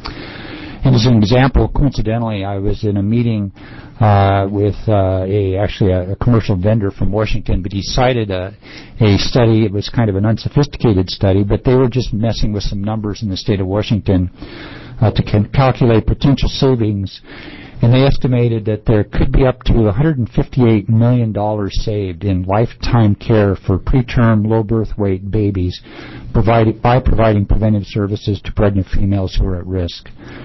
And as an example, coincidentally, I was in a meeting uh, with uh, a actually a, a commercial vendor from Washington, but he cited a, a study. It was kind of an unsophisticated study, but they were just messing with some numbers in the state of Washington uh, to can calculate potential savings, and they estimated that there could be up to one hundred fifty-eight million dollars saved in lifetime care for preterm, low birth weight babies provided by providing preventive services to pregnant females who are at risk.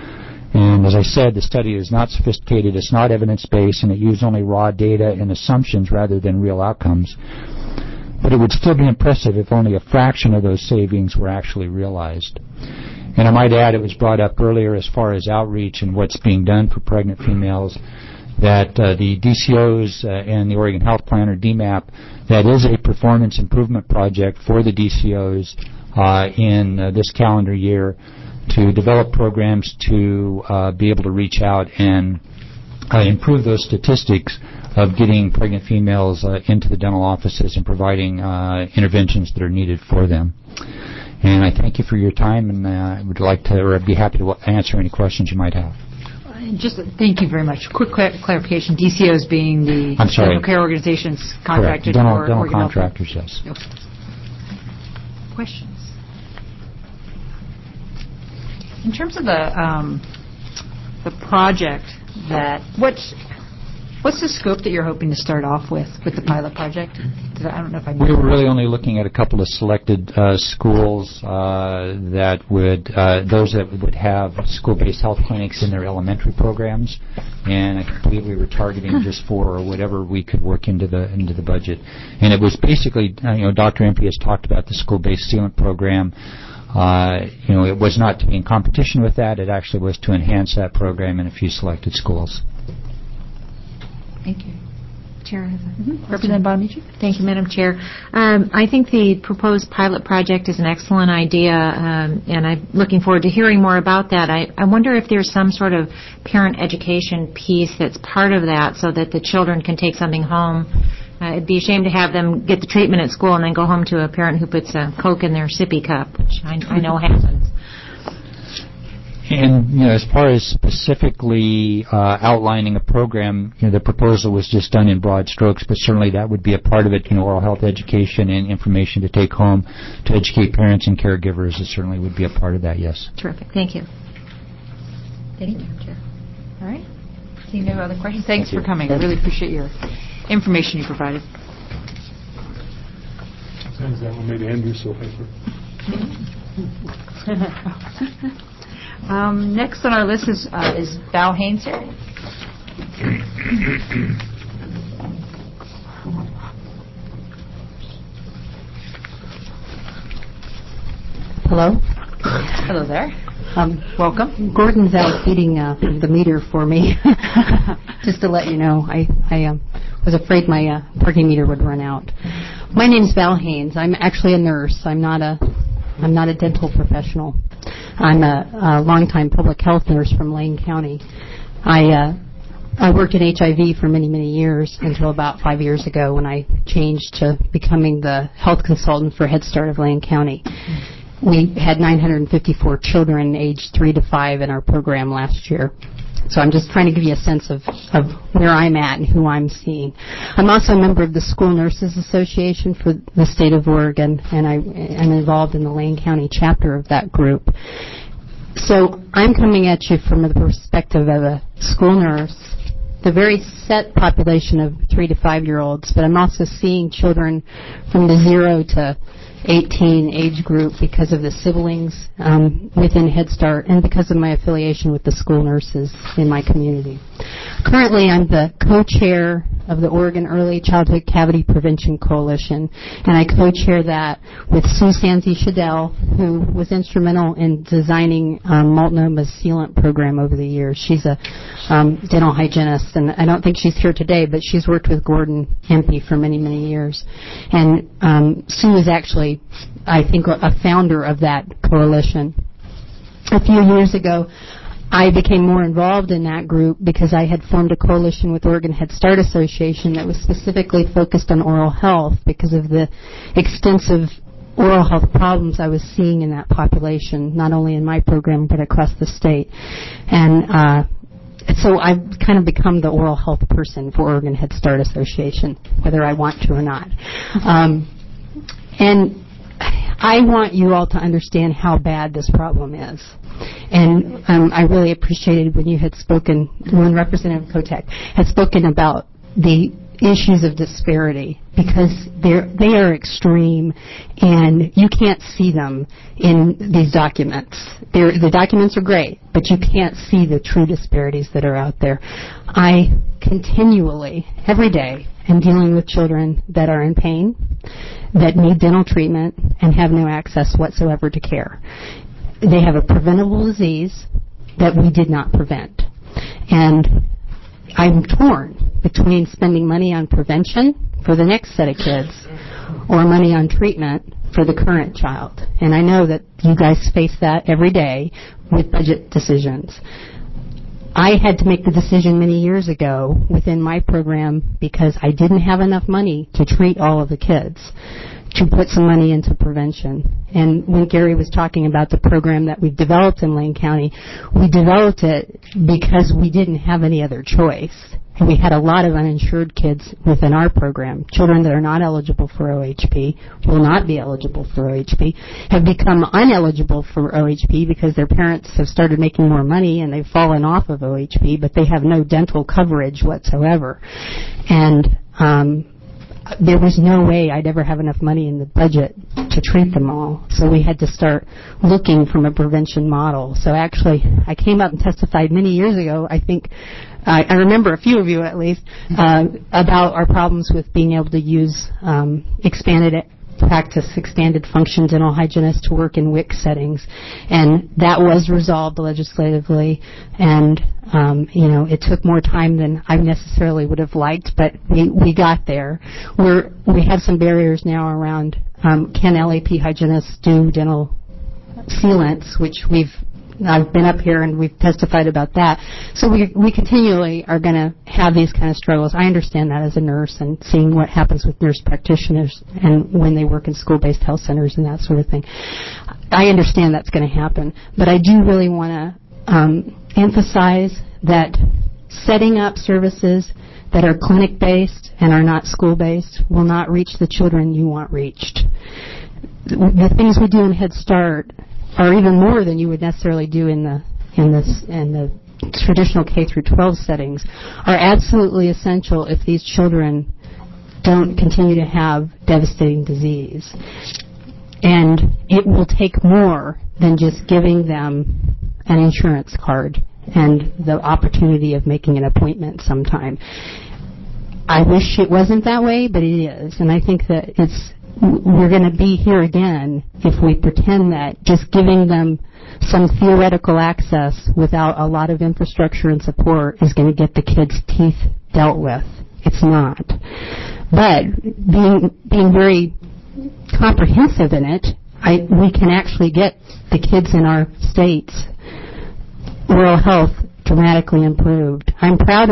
And as I said, the study is not sophisticated, it's not evidence-based, and it used only raw data and assumptions rather than real outcomes. But it would still be impressive if only a fraction of those savings were actually realized. And I might add, it was brought up earlier as far as outreach and what's being done for pregnant females, that uh, the D C Os uh, and the Oregon Health Plan, or D MAP, that is a performance improvement project for the D C Os uh, in uh, this calendar year, to develop programs to uh, be able to reach out and uh, improve those statistics of getting pregnant females uh, into the dental offices and providing uh, interventions that are needed for them. And I thank you for your time, and uh, I would like to, or I'd be happy to answer any questions you might have. Just thank you very much. Quick cl- clarification: D C Os being the I'm sorry. dental care organizations contracted Correct. Dental, for dental Oregon Health Plan. contractors, yes. Okay. Questions? In terms of the um, the project, that what's what's the scope that you're hoping to start off with with the pilot project? Did I, I don't know if I. We were really only looking at a couple of selected uh, schools uh, that would uh, those that would have school-based health clinics in their elementary programs, and I believe we were targeting just four or whatever we could work into the into the budget. And it was basically, uh, you know, Doctor Empey has talked about the school-based sealant program. Uh, you know, it was not to be in competition with that. It actually was to enhance that program in a few selected schools. Thank you. Chair has a Mm-hmm. Representative Bonamici? Thank you, Madam Chair. Um, I think the proposed pilot project is an excellent idea, um, and I'm looking forward to hearing more about that. I, I wonder if there's some sort of parent education piece that's part of that so that the children can take something home. Uh, it'd be a shame to have them get the treatment at school and then go home to a parent who puts a Coke in their sippy cup, which I, I know happens. And, you know, as far as specifically uh, outlining a program, you know, the proposal was just done in broad strokes, but certainly that would be a part of it, you know, oral health education and information to take home to educate parents and caregivers. It certainly would be a part of that, yes. Terrific. Thank you. Thank you, Madam Chair. All right. Seeing no other questions, thanks Thank for coming. I really appreciate your information you provided. Sounds that one made Andrew so hyper. um, next on our list is uh, is Val Haynes here. Hello. Hello there. Um, Welcome. Gordon's out feeding uh, the meter for me. Just to let you know, I, I um, was afraid my uh, parking meter would run out. My name's Val Haynes. I'm actually a nurse. I'm not a I'm not a dental professional. I'm a, a longtime public health nurse from Lane County. I uh, I worked in H I V for many, many years until about five years ago when I changed to becoming the health consultant for Head Start of Lane County. We had nine hundred fifty-four children aged three to five in our program last year. So I'm just trying to give you a sense of, of where I'm at and who I'm seeing. I'm also a member of the School Nurses Association for the state of Oregon, and I am involved in the Lane County chapter of that group. So I'm coming at you from the perspective of a school nurse, the very set population of three to five-year-olds, but I'm also seeing children from the zero to eighteen age group because of the siblings um, within Head Start and because of my affiliation with the school nurses in my community. Currently, I'm the co-chair of the Oregon Early Childhood Cavity Prevention Coalition, and I co-chair that with Sue Sanzi Shadell, who was instrumental in designing um, Multnoma's sealant program over the years. She's a um, dental hygienist, and I don't think she's here today, but she's worked with Gordon Hempy for many, many years. And um, Sue is actually, I think, a founder of that coalition. A few years ago, I became more involved in that group because I had formed a coalition with Oregon Head Start Association that was specifically focused on oral health because of the extensive oral health problems I was seeing in that population, not only in my program but across the state. And uh, so I've kind of become the oral health person for Oregon Head Start Association, whether I want to or not. Um, and I want you all to understand how bad this problem is. And um, I really appreciated when you had spoken, when Representative Kotek had spoken about the issues of disparity, because they're, they are extreme and you can't see them in these documents. They're, the documents are great, but you can't see the true disparities that are out there. I continually, every day, am dealing with children that are in pain, that need dental treatment, and have no access whatsoever to care. They have a preventable disease that we did not prevent. And I'm torn between spending money on prevention for the next set of kids or money on treatment for the current child. And I know that you guys face that every day with budget decisions. I had to make the decision many years ago within my program because I didn't have enough money to treat all of the kids, to put some money into prevention. And when Gary was talking about the program that we've developed in Lane County, we developed it because we didn't have any other choice. And we had a lot of uninsured kids within our program. Children that are not eligible for O H P, will not be eligible for O H P, have become uneligible for O H P because their parents have started making more money and they've fallen off of O H P, but they have no dental coverage whatsoever. And um, there was no way I'd ever have enough money in the budget to treat them all. So we had to start looking from a prevention model. So actually, I came up and testified many years ago, I think, uh, I remember a few of you at least, uh, about our problems with being able to use um, expanded practice, expanded function dental hygienists to work in W I C settings. And that was resolved legislatively. And, um, you know, it took more time than I necessarily would have liked, but we, we got there. We're, we have some barriers now around um, can L A P hygienists do dental sealants, which we've I've been up here and we've testified about that. So we we continually are going to have these kind of struggles. I understand that as a nurse and seeing what happens with nurse practitioners and when they work in school-based health centers and that sort of thing. I understand that's going to happen. But I do really want to um, emphasize that setting up services that are clinic-based and are not school-based will not reach the children you want reached. The things we do in Head Start are even more than you would necessarily do in the in this in the traditional K through twelve settings, are absolutely essential if these children don't continue to have devastating disease. And it will take more than just giving them an insurance card and the opportunity of making an appointment sometime. I wish it wasn't that way, but it is. And I think that it's we're going to be here again if we pretend that just giving them some theoretical access without a lot of infrastructure and support is going to get the kids' teeth dealt with. It's not. But being being very comprehensive in it, I, we can actually get the kids in our states' oral health dramatically improved. I'm proud of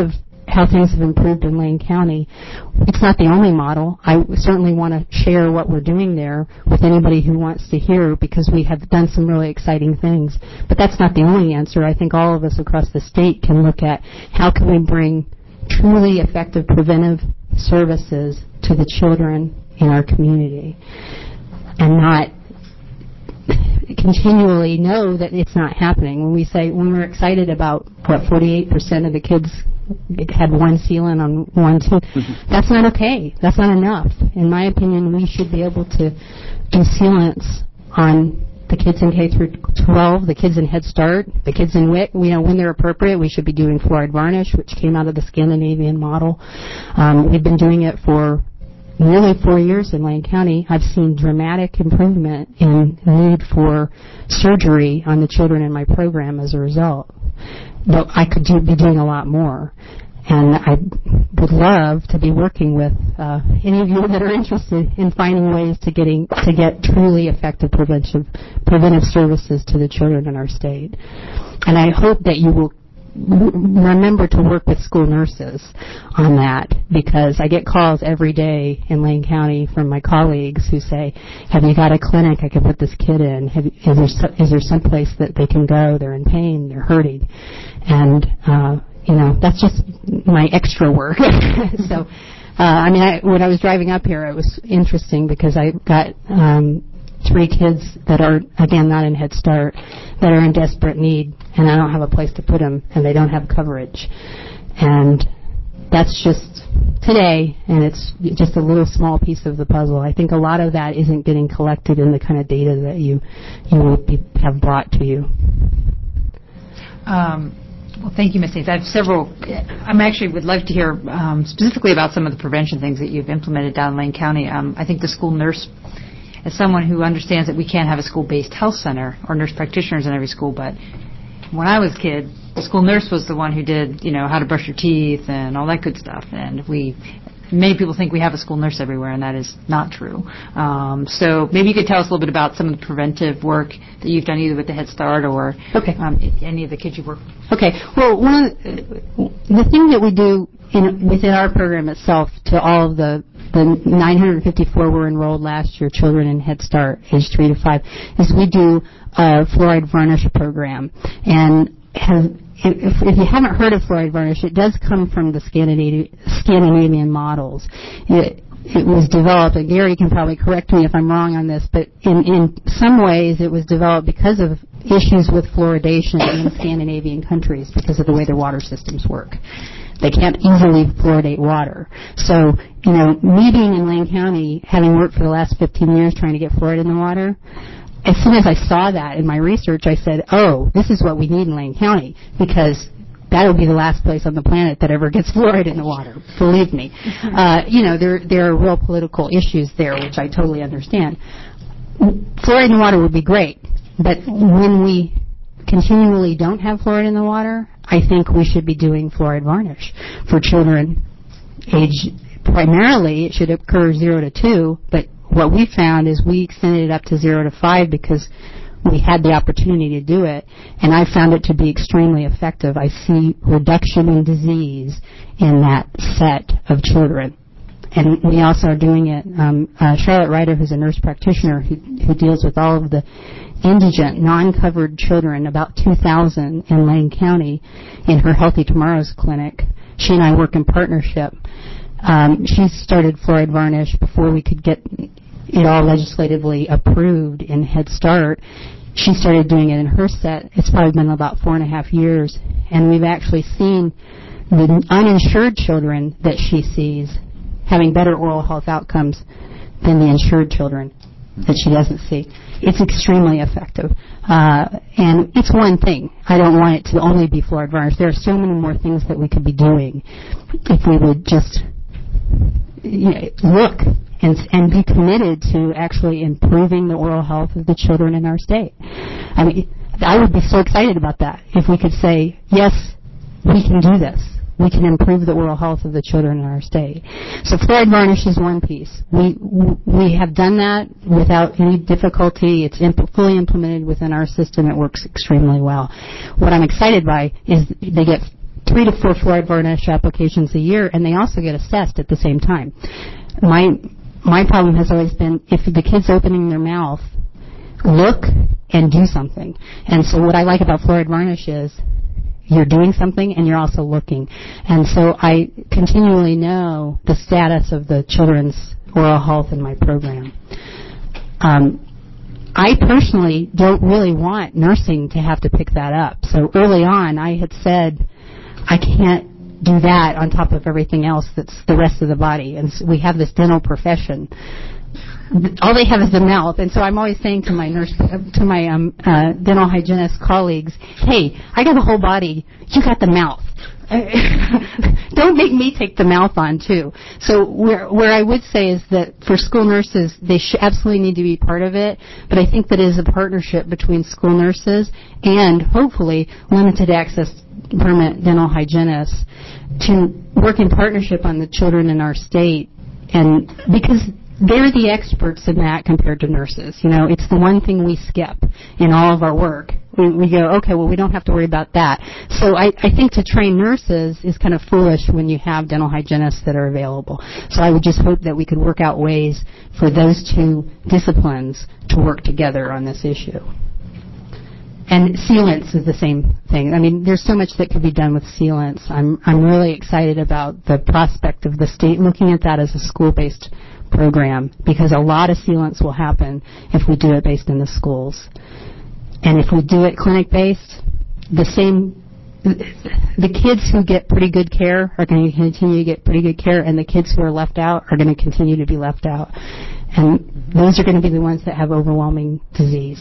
how things have improved in Lane County. It's not the only model. I certainly want to share what we're doing there with anybody who wants to hear, because we have done some really exciting things. But that's not the only answer. I think all of us across the state can look at how can we bring truly effective preventive services to the children in our community and not continually know that it's not happening. When we say, when we're excited about, what, forty-eight percent of the kids had one sealant on one tooth, mm-hmm. that's not okay. That's not enough. In my opinion, we should be able to do sealants on the kids in K through twelve, the kids in Head Start, the kids in W I C. You know, when they're appropriate, we should be doing fluoride varnish, which came out of the Scandinavian model. Um, we've been doing it for nearly four years in Lane County. I've seen dramatic improvement in need for surgery on the children in my program as a result. But I could do, be doing a lot more. And I would love to be working with uh, any of you that are interested in finding ways to getting to get truly effective preventive preventive services to the children in our state. And I hope that you will remember to work with school nurses on that, because I get calls every day in Lane County from my colleagues who say, have you got a clinic I can put this kid in? Have, is there is there some place that they can go? They're in pain, they're hurting. And, uh, you know, that's just my extra work. So, uh, I mean, I, when I was driving up here, it was interesting because I got um, three kids that are, again, not in Head Start, that are in desperate need, and I don't have a place to put them, and they don't have coverage. And that's just today, and it's just a little small piece of the puzzle. I think a lot of that isn't getting collected in the kind of data that you you will be, have brought to you. Um, well, thank you, Miz Haynes. I have several. I actually would like to hear um, specifically about some of the prevention things that you've implemented down in Lane County. Um, I think the school nurse, as someone who understands that we can't have a school-based health center or nurse practitioners in every school, but when I was a kid, the school nurse was the one who did, you know, how to brush your teeth and all that good stuff. And we, many people think we have a school nurse everywhere, and that is not true. Um, so maybe you could tell us a little bit about some of the preventive work that you've done either with the Head Start or okay. um, any of the kids you work with. Okay. Well, one of the, the thing that we do in, within our program itself to all of the the nine hundred fifty-four were enrolled last year, children in Head Start, age three to five, is we do a fluoride varnish program. And have, if, if you haven't heard of fluoride varnish, it does come from the Scandinavian, Scandinavian models. It, it was developed, and Gary can probably correct me if I'm wrong on this, but in, in some ways it was developed because of issues with fluoridation in Scandinavian countries because of the way their water systems work. They can't easily fluoridate water. So, you know, me being in Lane County, having worked for the last fifteen years trying to get fluoride in the water, as soon as I saw that in my research, I said, oh, this is what we need in Lane County, because that would be the last place on the planet that ever gets fluoride in the water. Believe me. Uh, you know, there there are real political issues there, which I totally understand. Fluoride in the water would be great, but when we continually don't have fluoride in the water, I think we should be doing fluoride varnish for children age, primarily it should occur zero to two, but what we found is we extended it up to zero to five because we had the opportunity to do it, and I found it to be extremely effective. I see reduction in disease in that set of children. And we also are doing it, um, uh, Charlotte Ryder, who's a nurse practitioner who, who deals with all of the indigent, non-covered children, about two thousand in Lane County, in her Healthy Tomorrows clinic. She and I work in partnership. Um, she started fluoride varnish before we could get it all legislatively approved in Head Start. She started doing it in her set. It's probably been about four and a half years, and we've actually seen the uninsured children that she sees having better oral health outcomes than the insured children that she doesn't see. It's extremely effective. Uh, and it's one thing. I don't want it to only be fluoride varnish. There are so many more things that we could be doing if we would just you know, look and, and be committed to actually improving the oral health of the children in our state. I mean, I would be so excited about that if we could say, yes, we can do this. We can improve the oral health of the children in our state. So fluoride varnish is one piece. We we have done that without any difficulty. It's imp- fully implemented within our system. It works extremely well. What I'm excited by is they get three to four fluoride varnish applications a year, and they also get assessed at the same time. My my problem has always been if the kid's opening their mouth, look and do something. And so what I like about fluoride varnish is you're doing something and you're also looking. And so I continually know the status of the children's oral health in my program. Um, I personally don't really want nursing to have to pick that up. So early on I had said I can't do that on top of everything else that's the rest of the body. And so we have this dental profession. All they have is the mouth, and so I'm always saying to my nurse, to my um, uh, dental hygienist colleagues, hey, I got the whole body, you got the mouth. Don't make me take the mouth on, too. So where, where I would say is that for school nurses, they sh- absolutely need to be part of it, but I think that it is a partnership between school nurses and, hopefully, limited access permanent dental hygienists to work in partnership on the children in our state, and because they're the experts in that compared to nurses. You know, it's the one thing we skip in all of our work. We, we go, okay, well, we don't have to worry about that. So I, I think to train nurses is kind of foolish when you have dental hygienists that are available. So I would just hope that we could work out ways for those two disciplines to work together on this issue. And sealants is the same thing. I mean, there's so much that could be done with sealants. I'm I'm really excited about the prospect of the state looking at that as a school-based program, because a lot of sealants will happen if we do it based in the schools. And if we do it clinic-based, the same, the kids who get pretty good care are going to continue to get pretty good care, and the kids who are left out are going to continue to be left out. And those are going to be the ones that have overwhelming disease.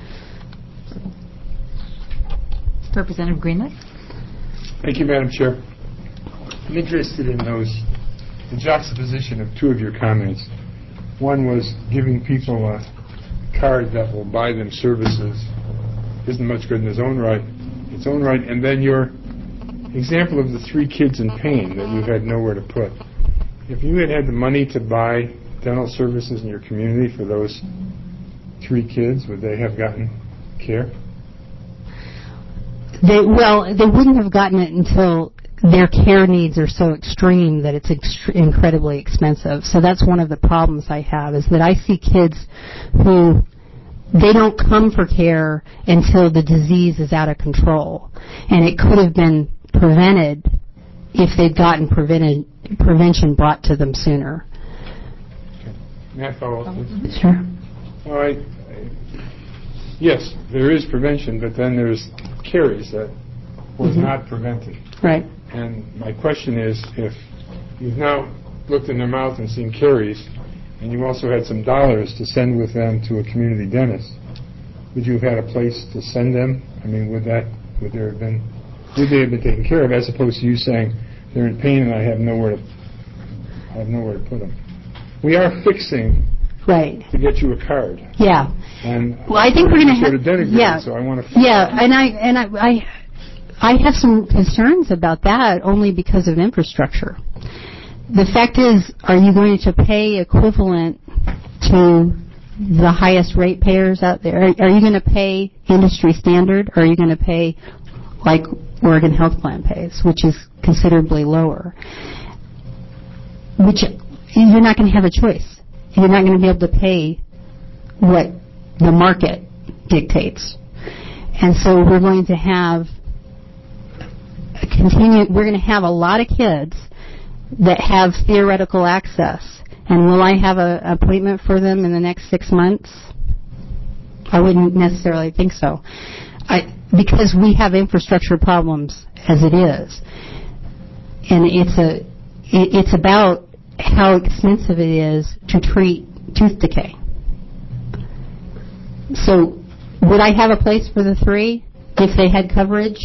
Representative Greenlee. Thank you, Madam Chair. I'm interested in those, the juxtaposition of two of your comments. One was giving people a card that will buy them services isn't much good in its own right, its own right, and then your example of the three kids in pain that you had nowhere to put. If you had had the money to buy dental services in your community for those three kids, would they have gotten care? They, well, they wouldn't have gotten it until their care needs are so extreme that it's ext- incredibly expensive. So that's one of the problems I have, is that I see kids who, they don't come for care until the disease is out of control. And it could have been prevented if they'd gotten prevented, prevention brought to them sooner. Okay. May I follow up, please? Sure. All right. Yes, there is prevention, but then there's caries that was mm-hmm. not prevented. Right. And my question is, if you've now looked in their mouth and seen caries, and you also had some dollars to send with them to a community dentist, would you have had a place to send them? I mean, would that, would there have been, would they have been taken care of, as opposed to you saying they're in pain and I have nowhere to, I have nowhere to put them? We are fixing. Right. To get you a card. Yeah. And well, I think we're going to have. Sort of denigrate, yeah. So I want to. Yeah, and I and I, I I have some concerns about that only because of infrastructure. The fact is, are you going to pay equivalent to the highest rate payers out there? Are, are you going to pay industry standard, or are you going to pay like Oregon Health Plan pays, which is considerably lower? Which you're not going to have a choice. You're not going to be able to pay what the market dictates. And so we're going to have a continue, we're going to have a lot of kids that have theoretical access. And will I have an appointment for them in the next six months? I wouldn't necessarily think so. I, because we have infrastructure problems as it is. And it's a, it, it's about how expensive it is to treat tooth decay. So, would I have a place for the three if they had coverage?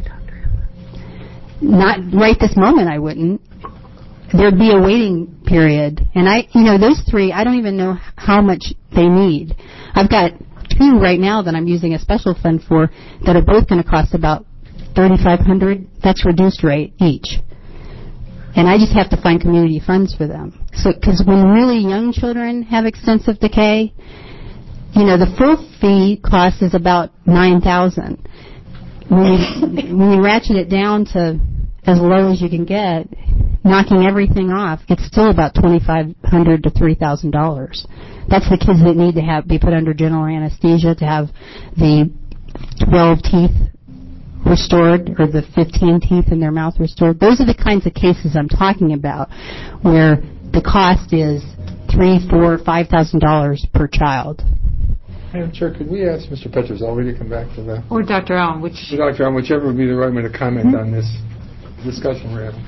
Not right this moment, I wouldn't. There'd be a waiting period. And I, you know, those three, I don't even know how much they need. I've got two right now that I'm using a special fund for that are both going to cost about thirty-five hundred dollars. That's reduced rate each. And I just have to find community funds for them. So, because when really young children have extensive decay, you know, the full fee cost is about nine thousand dollars. When you, when you ratchet it down to as low as you can get, knocking everything off, it's still about twenty-five hundred dollars to three thousand dollars. That's the kids that need to have be put under general anesthesia to have the twelve teeth restored or the fifteen teeth in their mouth restored. Those are the kinds of cases I'm talking about, where the cost is three, four, five thousand dollars per child. Madam Chair, could we ask Mister Petrozelli to come back to that? Or Doctor Allen, which... Doctor Allen, whichever would be the right way to comment mm-hmm. on this discussion we're having.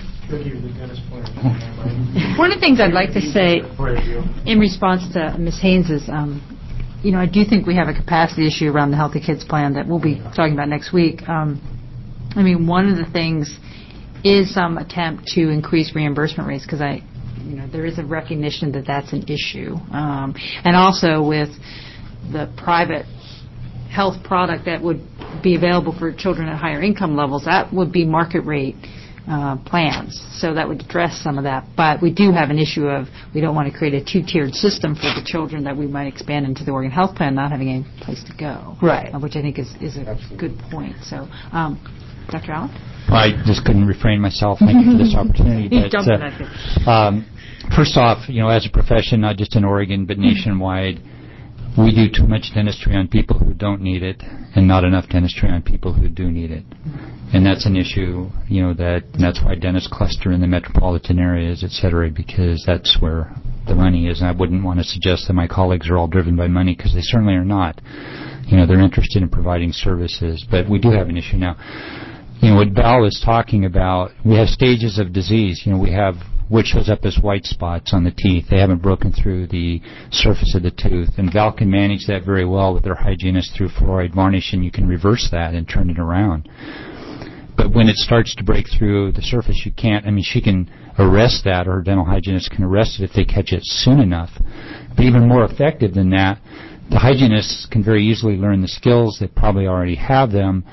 One of the things I'd like to say in response to Miz Haynes is, um, you know, I do think we have a capacity issue around the Healthy Kids Plan that we'll be talking about next week. Um, I mean, one of the things is some attempt to increase reimbursement rates because I, you know, there is a recognition that that's an issue. Um, and also with the private health product that would be available for children at higher income levels, that would be market rate uh, plans. So that would address some of that. But we do have an issue of we don't want to create a two-tiered system for the children that we might expand into the Oregon Health Plan, not having any place to go. Right. Uh, which I think is, is a Absolutely. Good point. So, um, Doctor Allen? I just couldn't refrain myself. Thank you for this opportunity. But, but, uh, um, first off, you know, as a profession, not just in Oregon but nationwide, we do too much dentistry on people who don't need it and not enough dentistry on people who do need it. And that's an issue, you know, that that's why dentists cluster in the metropolitan areas, et cetera, because that's where the money is. And I wouldn't want to suggest that my colleagues are all driven by money because they certainly are not. You know, they're interested in providing services. But we do have an issue now. You know, what Val was talking about, we have stages of disease. You know, we have what shows up as white spots on the teeth. They haven't broken through the surface of the tooth. And Val can manage that very well with their hygienist through fluoride varnish, and you can reverse that and turn it around. But when it starts to break through the surface, you can't, I mean, she can arrest that, or her dental hygienist can arrest it if they catch it soon enough. But even more effective than that, the hygienists can very easily learn the skills, they probably already have them,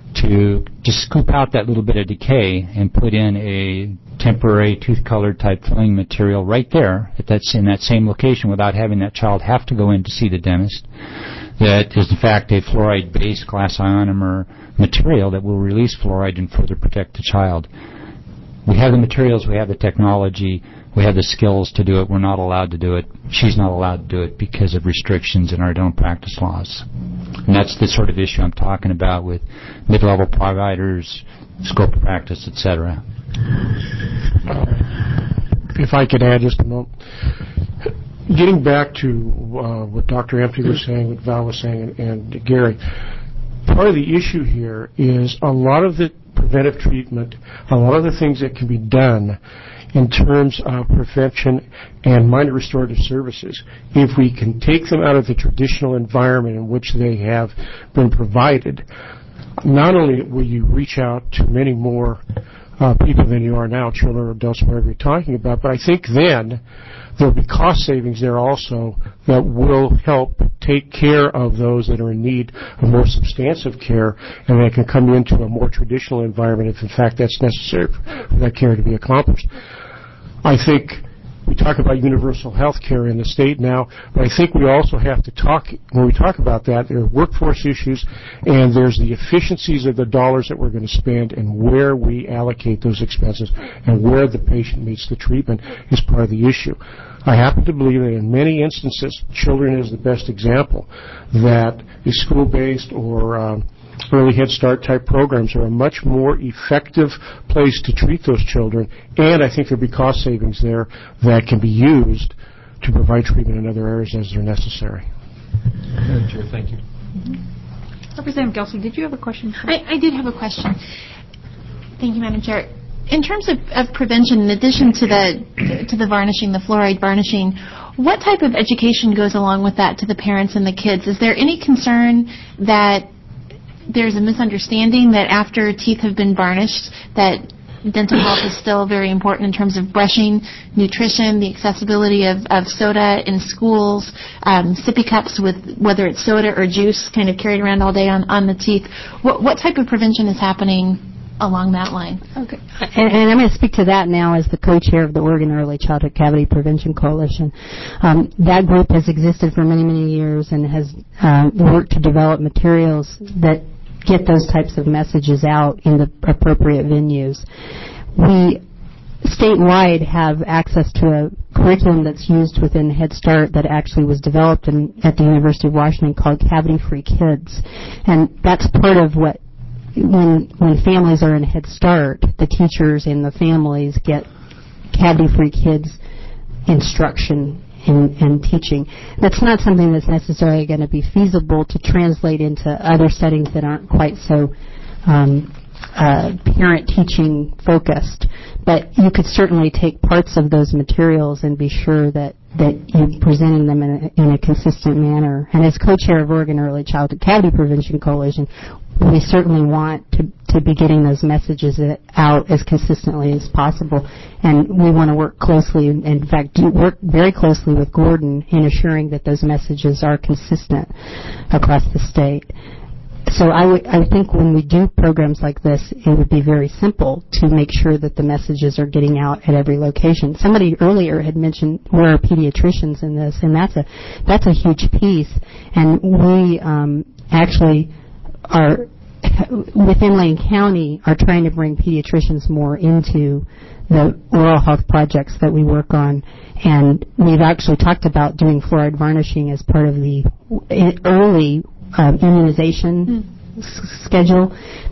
to just scoop out that little bit of decay and put in a temporary tooth-colored type filling material right there at that, in that same location without having that child have to go in to see the dentist. That is, in fact, a fluoride-based glass ionomer material that will release fluoride and further protect the child. We have the materials, we have the technology, we have the skills to do it. We're not allowed to do it. She's not allowed to do it because of restrictions in our dental practice laws. And that's the sort of issue I'm talking about with mid-level providers, scope of practice, et cetera. If I could add just a moment. Getting back to uh, what Doctor Empty was saying, what Val was saying, and, and Gary, part of the issue here is a lot of the preventive treatment, a lot of the things that can be done in terms of prevention and minor restorative services, if we can take them out of the traditional environment in which they have been provided, not only will you reach out to many more uh, people than you are now, children or adults, whatever you're talking about, but I think then there'll be cost savings there also that will help take care of those that are in need of more substantive care, and they can come into a more traditional environment if in fact that's necessary for that care to be accomplished. I think we talk about universal health care in the state now, but I think we also have to talk, when we talk about that, there are workforce issues, and there's the efficiencies of the dollars that we're going to spend and where we allocate those expenses and where the patient meets the treatment is part of the issue. I happen to believe that in many instances, children is the best example, that the school-based or um, early Head Start type programs are a much more effective place to treat those children, and I think there'll be cost savings there that can be used to provide treatment in other areas as they're necessary. Madam Chair, thank you. Mm-hmm. Representative Gelser, did you have a question? I, I did have a question. Thank you, Madam Chair. In terms of, of prevention, in addition to the to the varnishing, the fluoride varnishing, what type of education goes along with that to the parents and the kids? Is there any concern that there's a misunderstanding that after teeth have been varnished that dental health is still very important in terms of brushing, nutrition, the accessibility of, of soda in schools, um, sippy cups with whether it's soda or juice kind of carried around all day on, on the teeth? What, what type of prevention is happening along that line? Okay. And, and I'm going to speak to that now as the co-chair of the Oregon Early Childhood Cavity Prevention Coalition. Um, that group has existed for many, many years and has uh, worked to develop materials that get those types of messages out in the appropriate venues. we statewide have access to a curriculum that's used within Head Start that actually was developed in, at the University of Washington called Cavity Free Kids. And that's part of what, when when families are in Head Start, the teachers and the families get Cavity Free Kids instruction and, and teaching. That's not something that's necessarily going to be feasible to translate into other settings that aren't quite so um, uh, parent-teaching focused. But you could certainly take parts of those materials and be sure that, that you're presenting them in a, in a consistent manner. And as co-chair of Oregon Early Childhood Cavity Prevention Coalition, we certainly want to, to be getting those messages out as consistently as possible. And we want to work closely, in fact, do work very closely with Gordon in assuring that those messages are consistent across the state. So I, w- I think when we do programs like this, it would be very simple to make sure that the messages are getting out at every location. Somebody earlier had mentioned where are pediatricians in this, and that's a that's a huge piece. And we um, actually are within Lane County are trying to bring pediatricians more into the oral health projects that we work on, and we've actually talked about doing fluoride varnishing as part of the early Um, immunization mm. s- schedule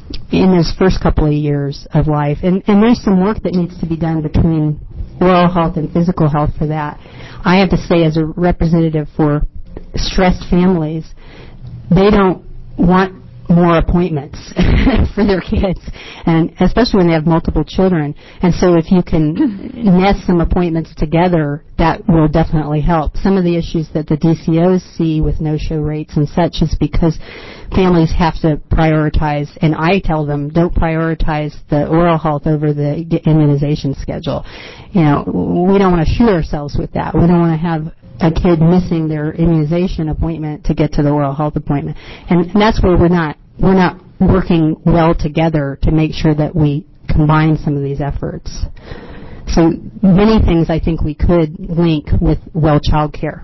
in those first couple of years of life. And, and there's some work that needs to be done between oral health and physical health for that. I have to say, as a representative for stressed families, they don't want more appointments for their kids, and especially when they have multiple children. And so if you can nest some appointments together, that will definitely help. Some of the issues that the D C Os see with no-show rates and such is because families have to prioritize, and I tell them, don't prioritize the oral health over the immunization schedule. You know, we don't want to shoot ourselves with that. We don't want to have a kid missing their immunization appointment to get to the oral health appointment. And, and that's where we're not we're not working well together to make sure that we combine some of these efforts. So many things I think we could link with well child care.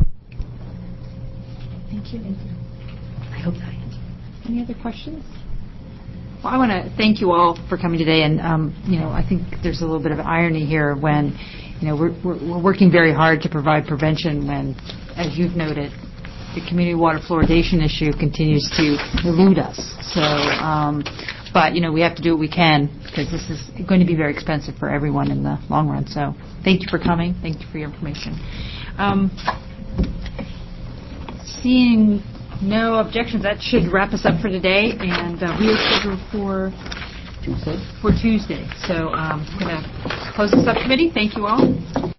Thank you. Thank you. I hope that answers. Any other questions? Well, I want to thank you all for coming today, and um, you know, I think there's a little bit of irony here when, you know, we're, we're, we're working very hard to provide prevention when, as you've noted, the community water fluoridation issue continues to elude us. So, um, but, you know, we have to do what we can because this is going to be very expensive for everyone in the long run. So thank you for coming. Thank you for your information. Um, seeing no objections, that should wrap us up for today. And uh, we are scheduled for Tuesday. For Tuesday. So um, I'm going to close the subcommittee. Thank you all.